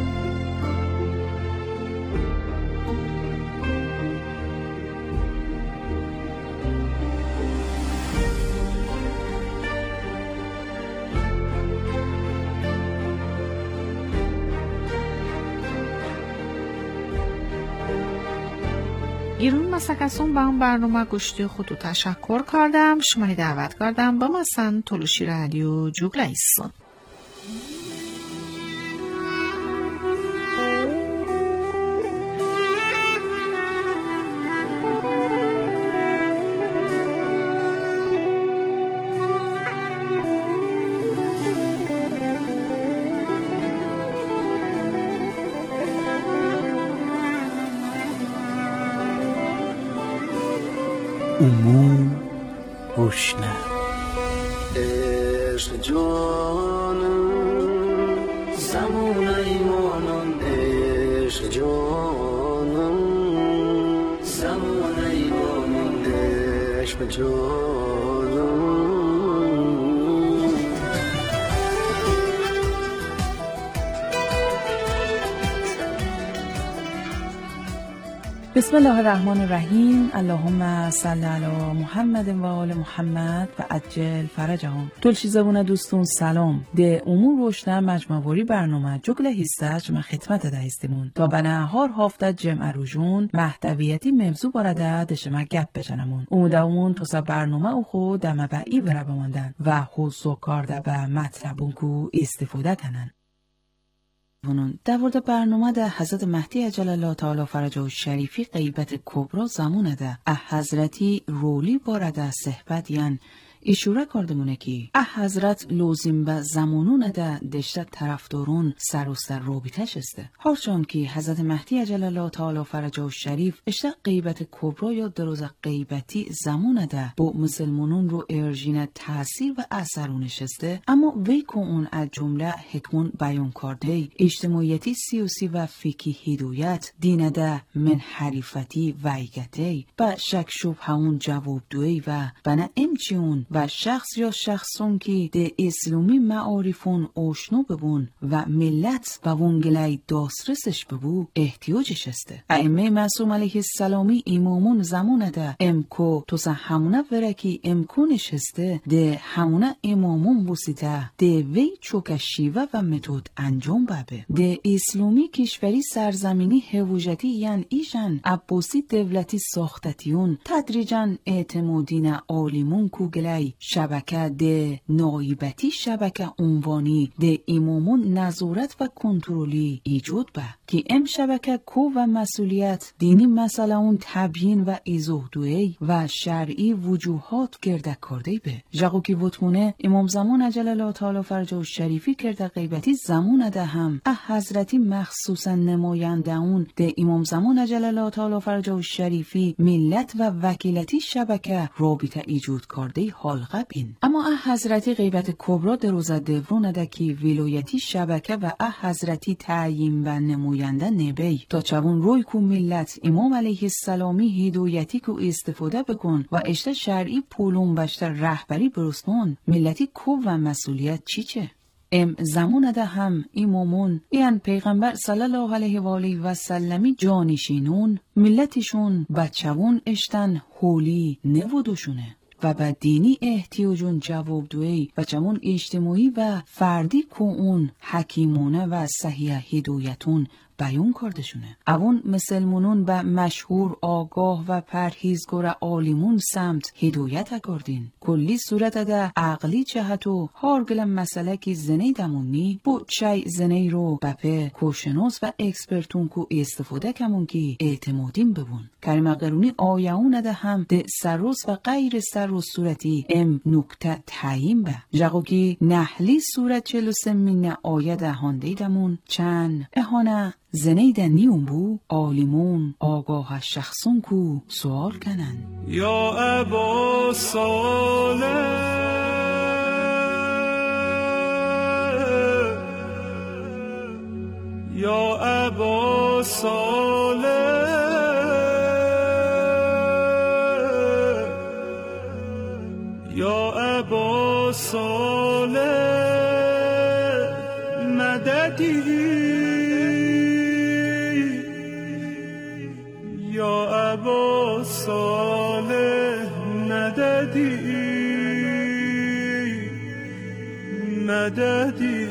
ایران مسکسون با اون برنامه گوشتی خودو تشکر کردم. شماری دعوت کردم با مثلا تلوشی رادیو جوگل ایستون. امور روشنه عشق جانم زمان ایمانم عشق جانم زمان ایمانم عشق جانم. بسم الله الرحمن الرحیم. اللهم صل علی محمد و آل محمد و عجل فرجهم. تلشی زبون دوستون سلام. ده امور روشنه مجموعی برنامه جگل هیستج ما خدمت ده هستیمون تا بنا هار هافته جمع روشون محتویتی موضوع بارده دشما گپ بجنمون امودمون تا برنامه او خود دم بایی بره بماندن و حوصو کارده به مطلبون کو استفاده کنن. در مورد برنامه ده حضرت مهدی عجل الله تعالی فرجه شریفی غیبت کبرا زمونه ده حضرتی رولی بارده صحبت یعن اشاره کردمونه که اه حضرت لازم به زمانون ده دشت طرفدارون سر و سر رابطش استه. هرچون که حضرت مهدی عجل الله تعالی فرجه شریف اشته غیبت کبرا یا دروز غیبتی زمان ده با مسلمانون رو ارژین تاثیر و اثرونش استه، اما وی که اون از جمله حکمون بیان کرده اجتماعیتی سیاسی و فقهی هدایت دین ده من حریفتی ویگته و شک شبهون جواب دوی و بنا امچیون و شخص یا شخصون که ده اسلامی معارفون آشنا ببون و ملت و ونگلای داسترسش ببو احتیاجش استه. ائمه معصوم علیه السلامی امامون زمان ده امکو توسا همونه ورکی امکونش استه ده همونه امامون بوسیده ده وی چوک شیوه و متود انجام ببه. ده اسلامی کشوری سرزمینی هوجتی یعن ایشن عباسی دولتی ساختتیون تدریجاً اعتمادین آلیمون کوگلای شبکه ده نایبتی شبکه عنوانی ده امامون نظارت و کنترلی ایجاد به که ام شبکه کو و مسئولیت دینی مسئله اون تبیین و ایزوه دوی و شرعی وجوهات گرده کرده به جاگو که وطمونه امام زمان عجل الله تعالی فرجه شریفی کرده غیبتی زمان ده هم اه حضرتی مخصوصا نماینده اون ده امام زمان عجل الله تعالی فرجه شریفی ملت و وکیلتی شبکه رابطه ایجاد کرده حلقه بین. اما اه حضرتی غیبت کبرا در روز دورون ده که ولایتی شبکه و اه حضرتی تعیین و نماینده نبی تا چون روی کو ملت امام علیه السلامی هدایتی کو استفاده بکن و اشته شرعی پولون بشتر رهبری برسنون ملتی کو و مسئولیت چی چه؟ ام زمان ده هم امامون یعن پیغمبر صلی الله علیه و آله و سلمی جانشینون ملتشون بچهون اشتن هولی نبودشونه و به دینی احتیاجون جواب دوی و چمون اجتماعی و فردی که اون حکیمونه و صحیح هدایتون بیان کردشونه. اون مسلمونون به مشهور آگاه و پرهیزگار عالمون سمت هدایت کردین. کلی صورت ده عقلی جهتو هارگل مسئله که زنی دمونی بو چای زنی رو بپه کوشنوس و اکسپرتون کو استفاده کمون که اعتمادین ببون. کریم قرونی آیهون ده هم ده سروس و غیر سروس صورتی ام نکته تعیین به جاگو که نحلی صورت چلو سمین آیه ده هانده دمون چند احانه زنی ده نیون بو آلیمون آگاه شخصون کو سوال کنن. یا ابا صالح یا ابا صالح یا ابا صالح مددی یا ابا صالح مددی مددی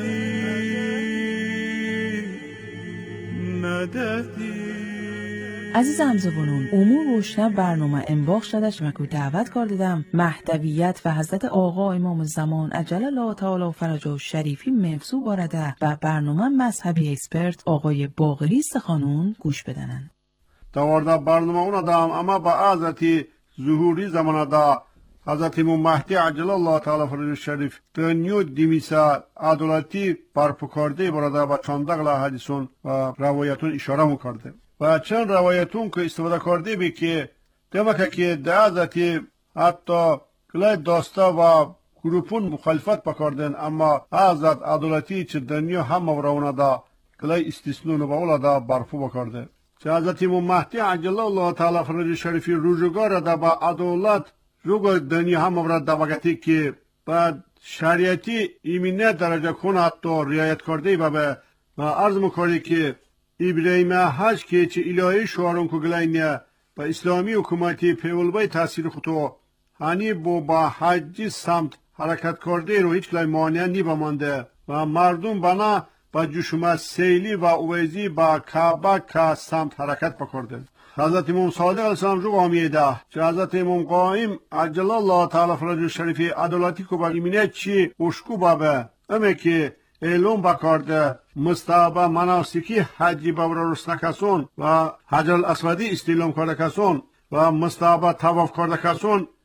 مددی. عزیز همزبانون امور روشنه برنامه انباخ شدش و که دعوت کردم محتویت و حضرت آقا امام زمان عجل الله تعالی فرجه شریفی مفسو بارده و برنامه مذهبی اکسپرت آقای باقری سخانون گوش بدنن. دوارده برنامه اونا دام اما با حضرت ظهوری زمان دا حضرت امام مهدی عجل الله تعالی فرجه شریف دنیو دیمیسا عدالتی برپکارده براده با چندقل حدیثون و روایتون اشاره مکرده و چند روایتون که استفاده کرده بی که دمکه که ده حضرت حتی کلای داستا و گروپون مخالفت پکردن اما حضرت عدالتی چه دنیا هم مورونه دا کلای استثنون و اولا دا برپو بکرده چه حضرت امام مهدی عجل الله تعالی فرجه شریفی روزگار دا با عدالت روگو دنیا هم مورد دا وقتی که بعد شریعتی ایمینه درجه کن حتی رعایت کرده و به عرض مکاری که ابراهیم حج که چه الهی شوارون که گلینه با اسلامی حکومتی پیولبای تاثیر خودو هنی با با حجی سمت حرکت کرده رو هیچ کلای مانع نی بمانده و مردم بنا با جشوم سیلی و اویزی با کعبه که سمت حرکت بکرده. حضرت امام صادق علیه السلام جو آمیده چه حضرت امام قائم عجل الله تعالی فرجه شریفی عدالتی که با ایمینه چی اشکو بابه امی که اعلام بکرده مستحب مناسکی حجی بابر رسن کسون و حجر الاسودی استعلام کرده کسون و مستحب طواف کرده کسون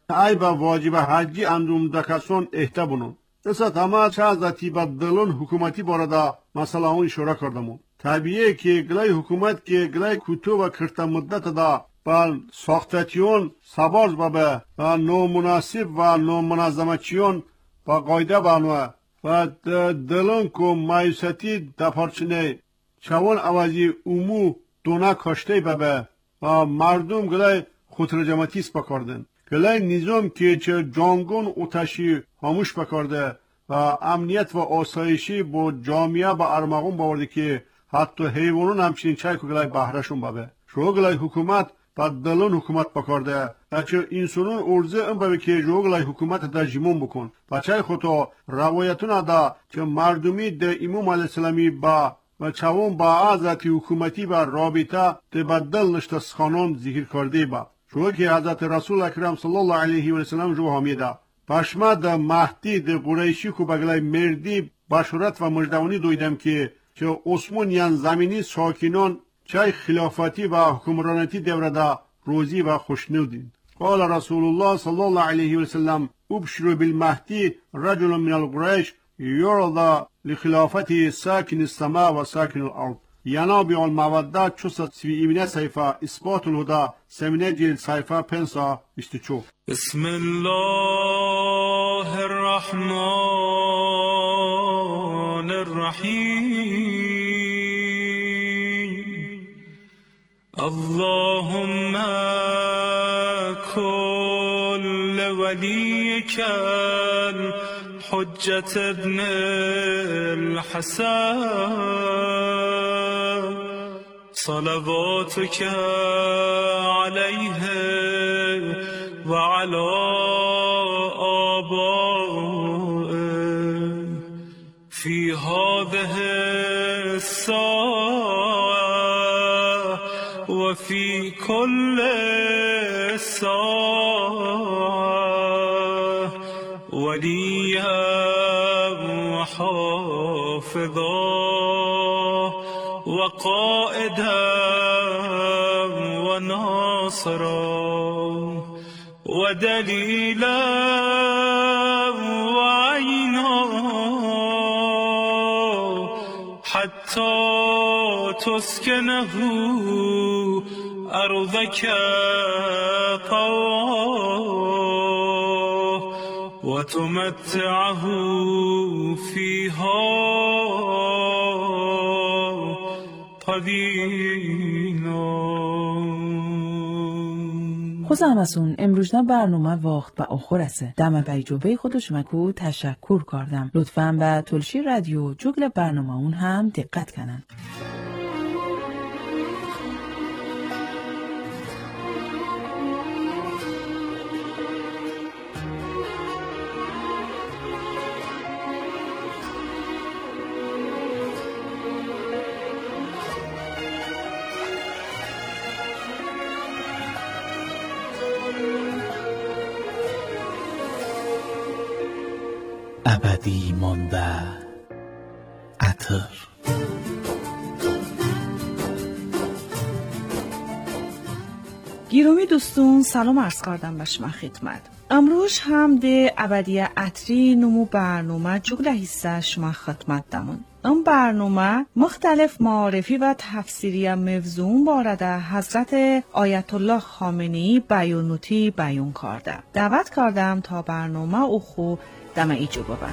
ای با واجب حجی اندوم دکسون احتبونون. دست همه چه از اتیبت دلون حکومتی بارده مثلا اون اشاره کردمون. طبیعه که گلای حکومت که گلای کتو و کرتا مدت دا با ساختتیون سباز بابه و نو مناسب و نو منظمتیون با قایده بانوه و دلون که مایوستی دپارچنه چون اوازی امو دونا کاشته بابه و مردم گلای خودرجمتیس بکردن. گلای نظام که چه جانگون اوتشی هموش بکرده و امنیت و آسایشی با جامعه با ارمغون باورده که حتی حیوانون همچنین چای که گلای بهرشون بابه. شو گلای حکومت با دلون حکومت بکرده بچه انسانون ارزه ام بابه که جو گلای حکومت دا جیمون بکن. بچه خودتا روایتون دا چه مردمی ده امام علیه السلامی با و چون با عزت حکومتی با رابطه ده بدل نشته سخانان ذکر کرده با. شو که حضرت رسول اکرم صلی الله علیه و سلم جو حامیده پشما د مهدی د قریشی کو بغلای مردی بشارت و مجدوانی دویدم که چه عثمانیان زمینی ساکنان چای خلافتی و حکمرانتی دورده روزی و خوشنودین. قال رسول الله صلی الله علیه و سلم ابشروا بالمهدی رجل من القریش یرضى لخلافته ساکن السماء و ساکن الارض. ینابع المودة چوست سوی ایمینه صحیفه اثبات الهدى سمینه جلد صحیفه پنسا اشتچو. بسم الله الرحمن الرحیم اللهم كل وليك الحجة ابن الحسن صلواتك عليه وعلى آبائه في هذه الساعة وفي كل ساعة وليا وحافظا وقائدا وناصرا ودليلا وعينا حتى تسكنه أرضك طوعا وتمتعه فيها خوز همسون امروزنا برنامه وقت و آخر است. دم بیجوبه خودش مکو تشکر کردم. لطفاً به تلشی رادیو جوگل برنامه اون هم دقت کنن. ابدی مانده عطر. گیرومی دوستون سلام عرض کردم به شما خدمت. امروز هم ده ابدی عطری نمو برنامه جگل حصه شما خدمت دمون. این برنامه مختلف معارفی و تفسیری موضوع بارده حضرت آیت الله خامنه‌ای بیانوتی بیان کرده. دعوت کردم تا برنامه او خو دم ایجو ببن.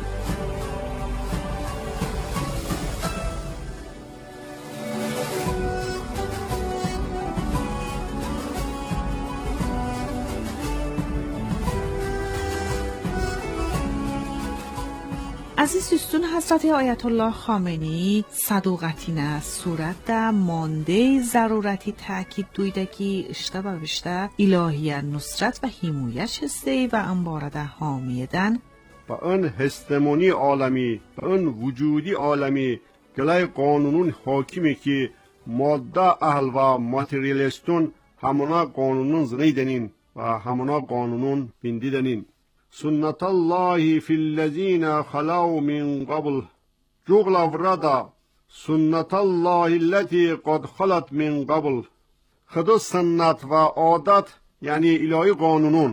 عزیز دوستون حضرت آیت الله خامنه‌ای صدوقتینه صورت ده مانده ضرورتی تاکید دویده که اشتباه بشته الهی نصرت و حمایت هسته و انبارده حامیدن با اون هستمونی عالمی با اون وجودی عالمی گلای قانونون حاکمی که ماده اهل و ماتریالیستون همونا قانونون زنیدنین و همونا قانونون بندیدنین. سنت الله فی الذین خلو من قبل جغل افرادا سنت الله التي قد خلت من قبل. خدا سنت و عادت یعنی الهی قانونون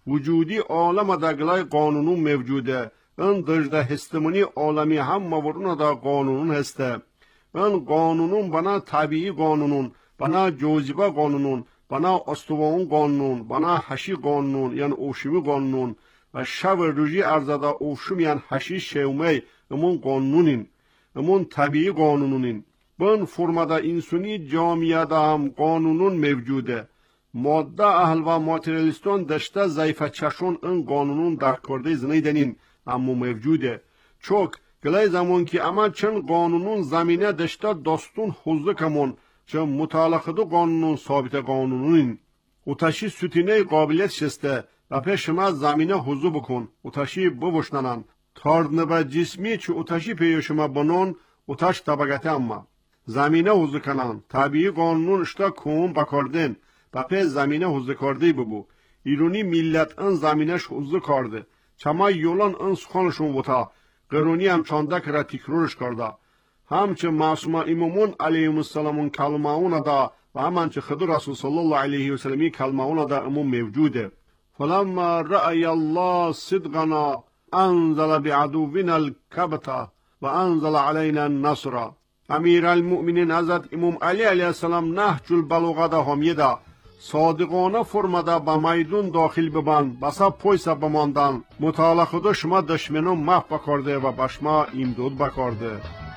وجودی عالم دا گلای قانونون موجوده. ان دجده هستمونی عالمی هم مورون دا قانونون هسته. ان قانونون بنا طبیعی قانونون، بنا جوزیبا قانونون، بنا استوان قانون، بنا حشی قانون یعنی اوشمی قانون و شب روزی ارزاده اوشم یعنی حشی شومی امون قانونین، امون طبیعی قانونین. بن فرماده انسانی جامعه دا هم قانونون موجوده. ماده اهل و ماتریالیستان دشته ضعیف چشون این قانونون در کرده زنیدنین اما موجوده. چوک گلای زمان که اما چند قانونون زمینه دشته داستون حوزه کمون چه مطالقه دو قانونون ثابت قانونون او تشی سوتینه قابلیت شسته و پیش شما زمینه حوزه بکن او تشی بوشننن تاردنبه جسمی چه او تشی پیش شما بنون او تش طبقته اما زمینه حوزه کنن طبیعی قانونون اشتا کون بکردن و پیش زمینه حوزه کرده ببو ایرونی ملت ان زمینش حوزه کرده چما یولان ان سخانشون بوتا قرونی هم چانده که را تکرارش کرده همچه معصومه امامون علیهم السلامون کلمه دا و همانچه خود رسول صلی الله علیه و سلمی کلمه دا امون موجوده. فلما رأی الله صدقنا انزل بعدونا الكبت و انزل علینا النصر. امیر المؤمنین حضرت امام علی علیه السلام نهج البلاغه دا همیده صادقانه فرماده به میدون داخل ببند بسا پویسا بماندن مطالعه خود شما دشمنان محو بکرده و به شما امداد بکرده.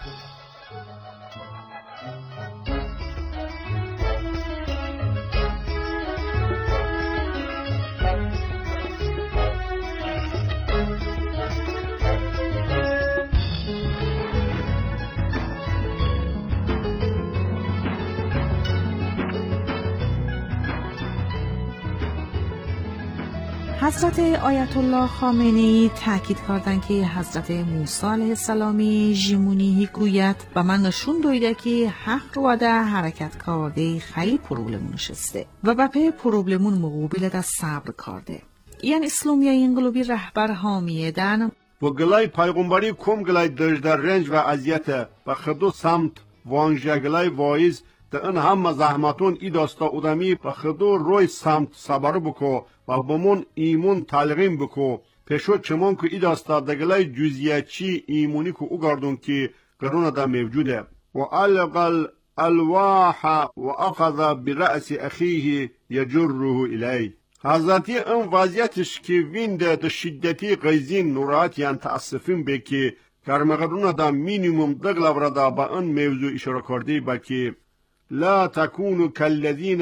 حضرت آیت الله خامنه‌ای تاکید کردند که حضرت موسی علیه السلامی جیمونی گوید و من نشون دویده که حق رو در حرکت کرده خیلی پروبلمون نشسته و با پی پروبلمون مقابل در صبر کرده. یعنی اسلامی انقلابی رهبر حامیه دن و گلای پیغمبری کم گلای دجدر رنج و عذیت و خدو سمت وانجه گلای وایز ده این همه زحمتون ای داستا ادمی و خدو روی سمت صبر بکو و بمون ایمون تلقیم بکو پیشو چمون که ای داستا دگلای جزیه چی ایمونی که او گردون که قرون دا موجوده و القل الواح و اخذ برأس اخیه یجره الی. حضرتی این وضعیتش که وینده ده شدتی غیزین نورات یعنی تأسفین به که کرمقرون دا مینیموم دقل برده با این موضوع اشاره کرده با که لا تكونوا كالذين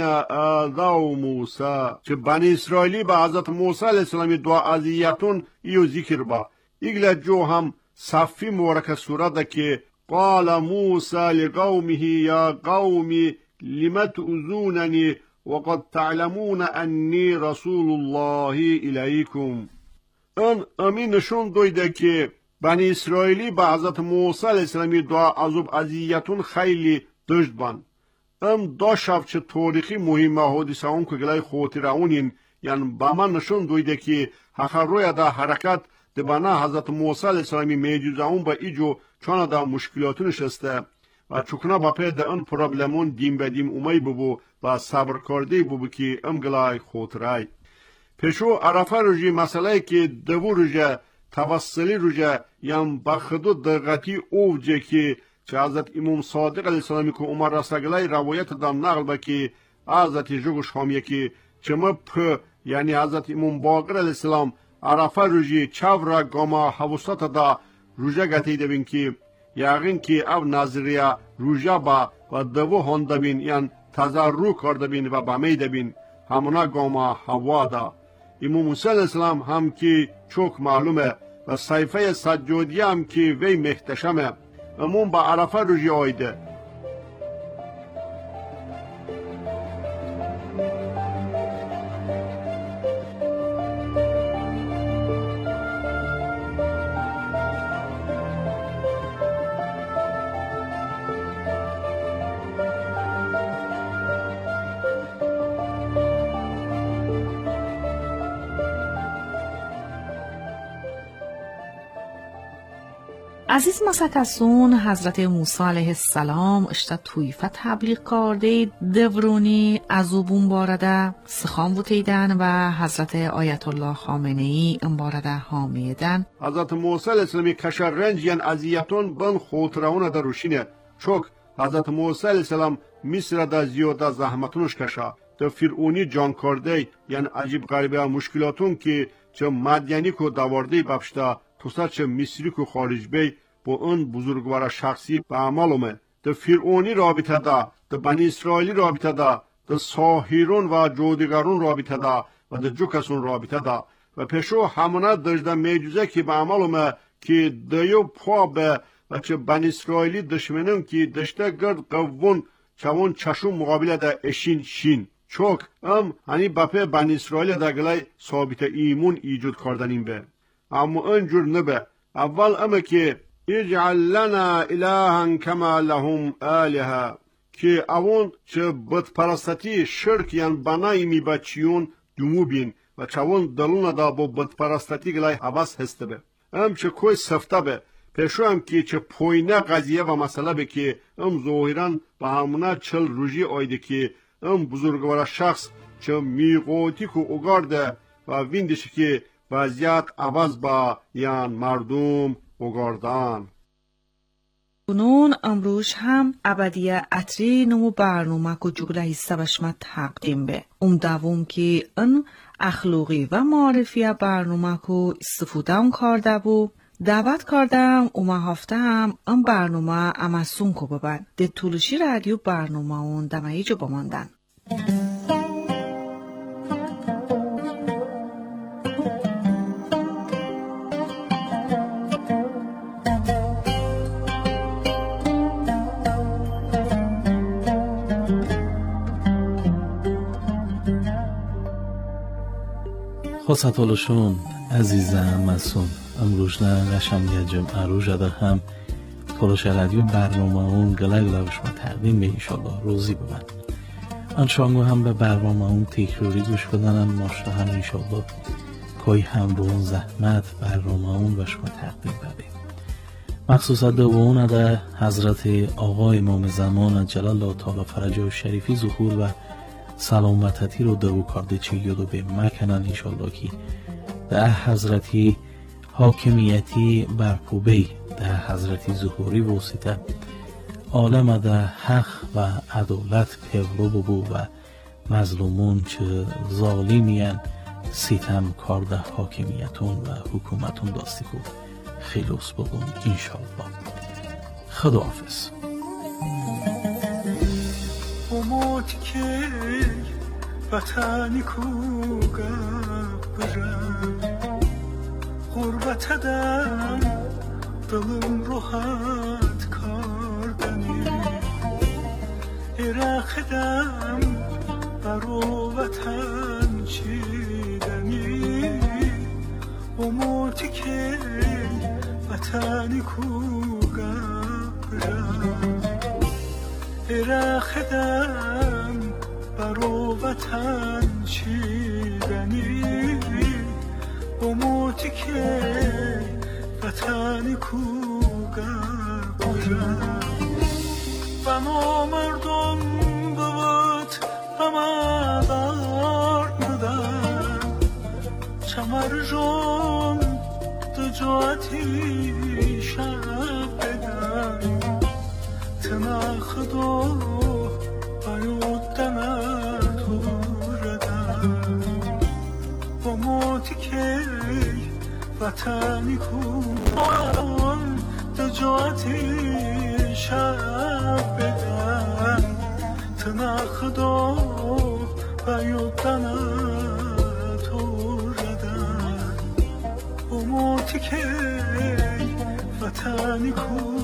آذوا موسى چه بنی اسرائیلی به حضرت موسی علیه السلام دعا اذیتون ایو ذکر با ایگل جو هم صفی مورک سوره که قال موسی لقومه یا قومی لم تؤذونني وقد تعلمون انی رسول الله الیکم. ان امین نشون دویده که بنی اسرائیلی به حضرت موسی علیه السلام دعا عذاب اذیتون خیلی دشت بند. ام دو شب چه تاریخی مهمه حادثه اون که گلای خاطر اونین یعنی با من نشون دویده که حقا روی دا حرکت ده بنا حضرت موسی علیه السلامی میجوزه اون با ایجو چون دا مشکلاتو نشسته و چکنا با پید ان پرابلمون دیم بدیم اومی ببو و صبر کرده ببو که ام گلای خاطره پیشو عرفه روژی مسئله که دو روژه توسلی روژه یعنی بخدو دقتی اوجه که چه حضرت امام صادق علیه السلامی که عمر رسگلای روایت دام نقل با که حضرت جوگش خامیه که چما په یعنی حضرت امام باقر علیه السلام عرفه روژی چورا گاما حوستات دا روژه گتیده بین که یقین که او نظریه روژه با و دو هنده بین یعنی تضرع کرده بین و بمیده بین همونا گاما هوا دا. امام موسی علیه السلام هم که چوک معلومه و صیفه سجادی هم که وی محتشمه امون با عرفه روژی آیده. Aziz masakasun Hazrat Musa علیه السلام işte tuyfa tebliğ kardı devruni az o bun barada sıxan buteyden ve Hazrat Ayet Allah Xamenei in barada hamiyeden. Hazrat Musa علیه السلام کشرنج یان ازیتون بن خوتراونه دروشینه چوک Hazrat Musa علیه السلام مصر دا زیاده زحمتونش کشا ده فرعونی جان کرده یان عجیب غریبه مشکلاتون که چه مدینی کو داورده بپشتا توسر چه مصری کو خارج بی با اون بزرگوار شخصی به عمل اومد ده فرعونی رابطه دا ده بنی اسرائیلی رابطه دا ده ساحرون و جادوگرون رابطه دا و ده جوکسون رابطه دا و پیشو همونه دجده میجوزه که به عمل اومد که دیو پا به و چه بنی اسرائیلی دشمنون که دشته گرد قوون چون چشم مقابله ده اشین شین چوک ام هنی بپه بنی اسرائیل ده گلای ثابت ایمون ایجاد کردنیم به اما انجور نبه اول اما که اجعل لنا الها کما لهم آلهه که اون چه بتپرستی شرک یان بنای می بچیون دومو بین و چون دلونه دا با بتپرستی گلای حواس هسته به ام چه کوی سفته به پیشو هم که چه پوینه قضیه و مسئله به که ام ظاهرا به همونه چل روژی آیده که ام بزرگوار شخص چه میقوتی که اگارده و ویندش که وضعیت عوض با یان مردم اگاردن. bunun امروز هم ابدیه اتری نمو برنامه که جگله حصه بشمت تقدیم به ام دوم که ان اخلاقی و معرفی برنامه که استفاده اون کرده بو دعوت کردم اومه هفته هم ام برنامه امسون که ببن ده طولشی رادیو برنامه اون دمایی جو بماندن. خواستالشون عزیزم مسون امروز نه قشنگ جمعه رو جده هم تلاش رادیو برنامه اون گله گله بشما تقدیم به انشالله روزی ببن انشانگو هم به برنامه اون تکروری گوش بدنن ماشته هم انشالله کای هم به اون زحمت برنامه اون بشما تقدیم بده مخصوصا ده به اون ده حضرت آقای امام زمان جلال الله تعالی فرجه و شریفی ظهور و سلامتی رو دو کرده چی یادو به مکنن انشالله که ده حضرتی حاکمیتی برپوبی ده حضرتی ظهوری واسطه عالم ده حق و عدالت پیرو ببو و مظلومون چه ظالمین ستم کرده حاکمیتون و حکومتون داستی که خلاص ببون انشالله. خداحافظ. umut ki vatani ku gabram gurbet edem dilim ruhat kardani iraq edem baro vatan çidani umut ki vatani ku gabram رخدم برو وطن چیدنی اموتی که وطن کوگه بجم و ما مردم بود همه دردن چمر جون دو جواتی شب بدن تناخدو بیودن تو ردن با موتی که وطنی کن دو جاتی شب بدن تناخدو بیودن تو ردن با موتی که وطنی کن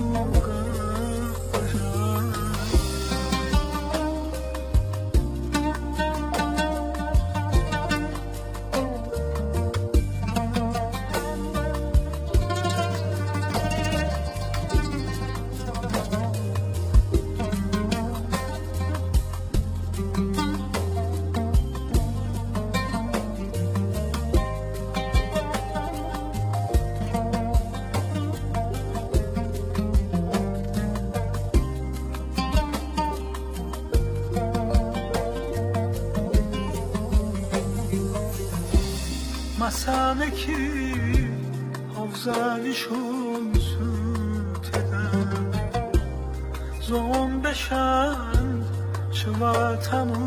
Masane ki havzalişun süteden Zon beşen şıvatamı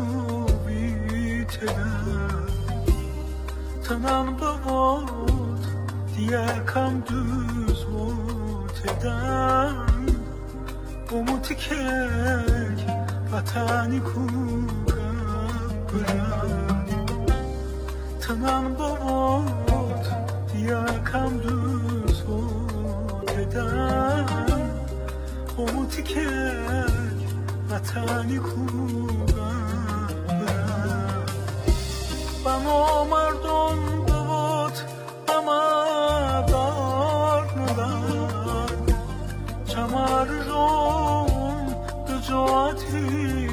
biteden Tanan bavot diye kam düz muteden Umuti kek vatani kuga bırak Tanan bavot diye kam düz muteden Umuti kek vatani kuga bırak Bana mardon bavot ama darnadan Çamar ron dcati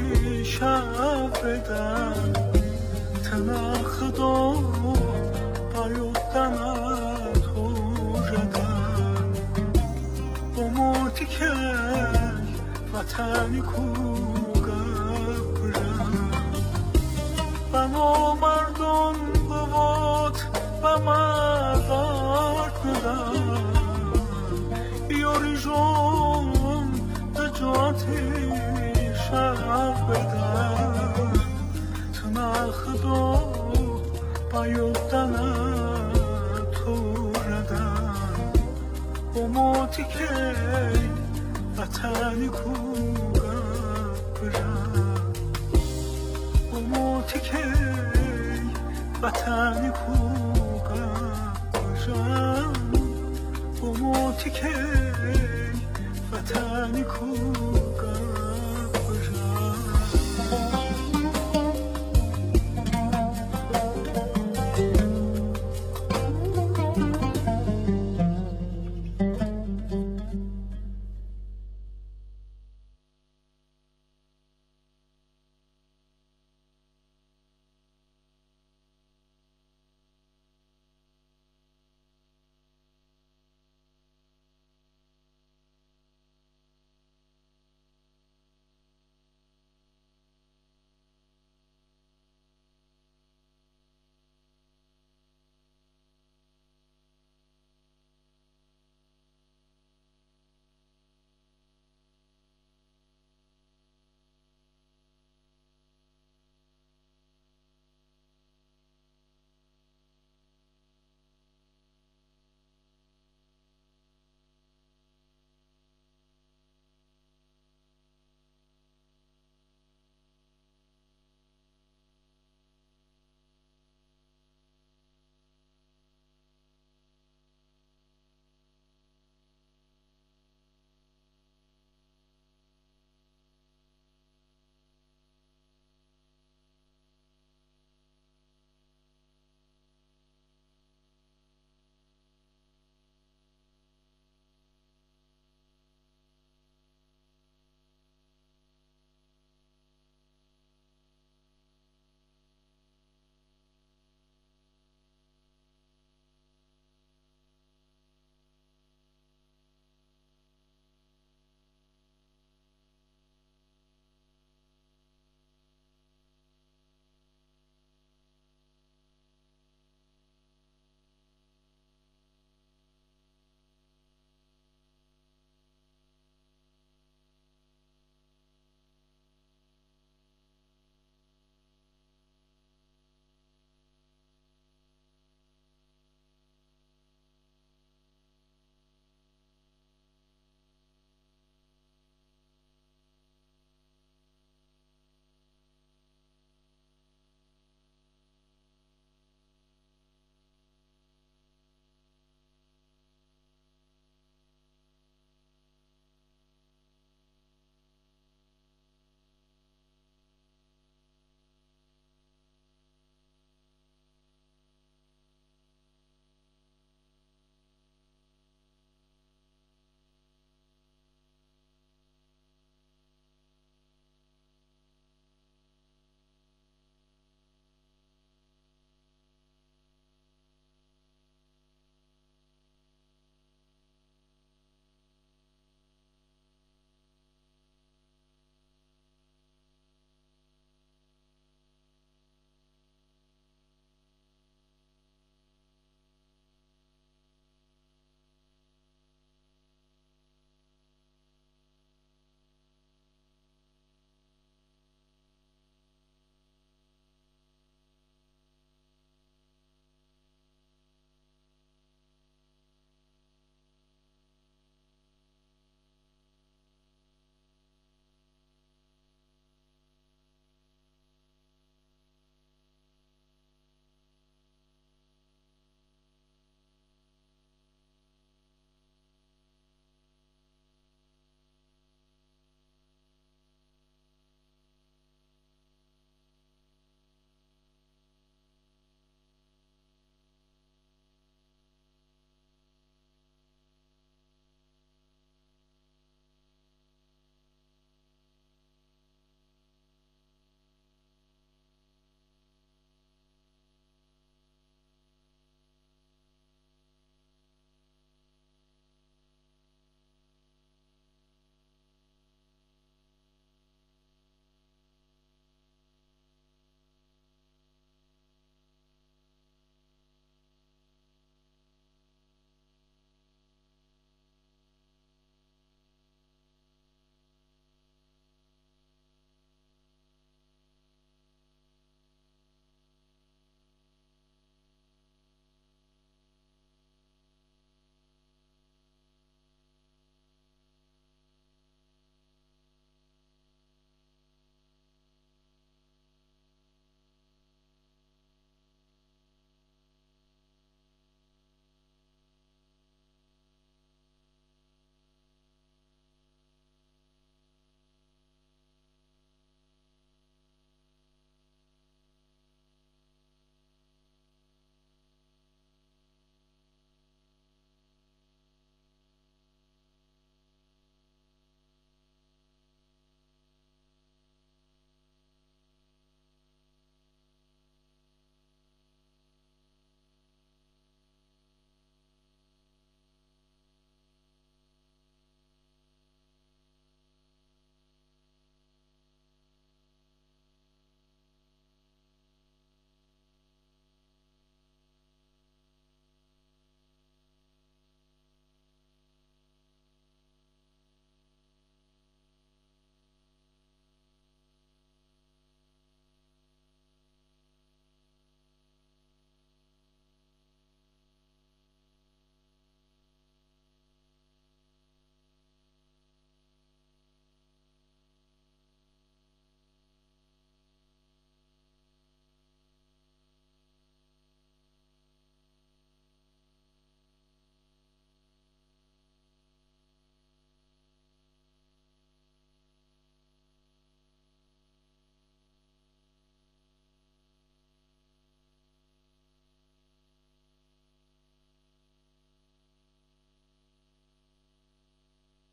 şafeden Tanakhdo ayotana toradan Umuti kek vatani kuga bırak Bana mardon bavot bama darnadan Yorijom dcati şafeden Tanakhdo ayotana toradan Umuti kek vatani kuga bırak Umuti kek vatani kuga bırak Umuti kek vatani kuga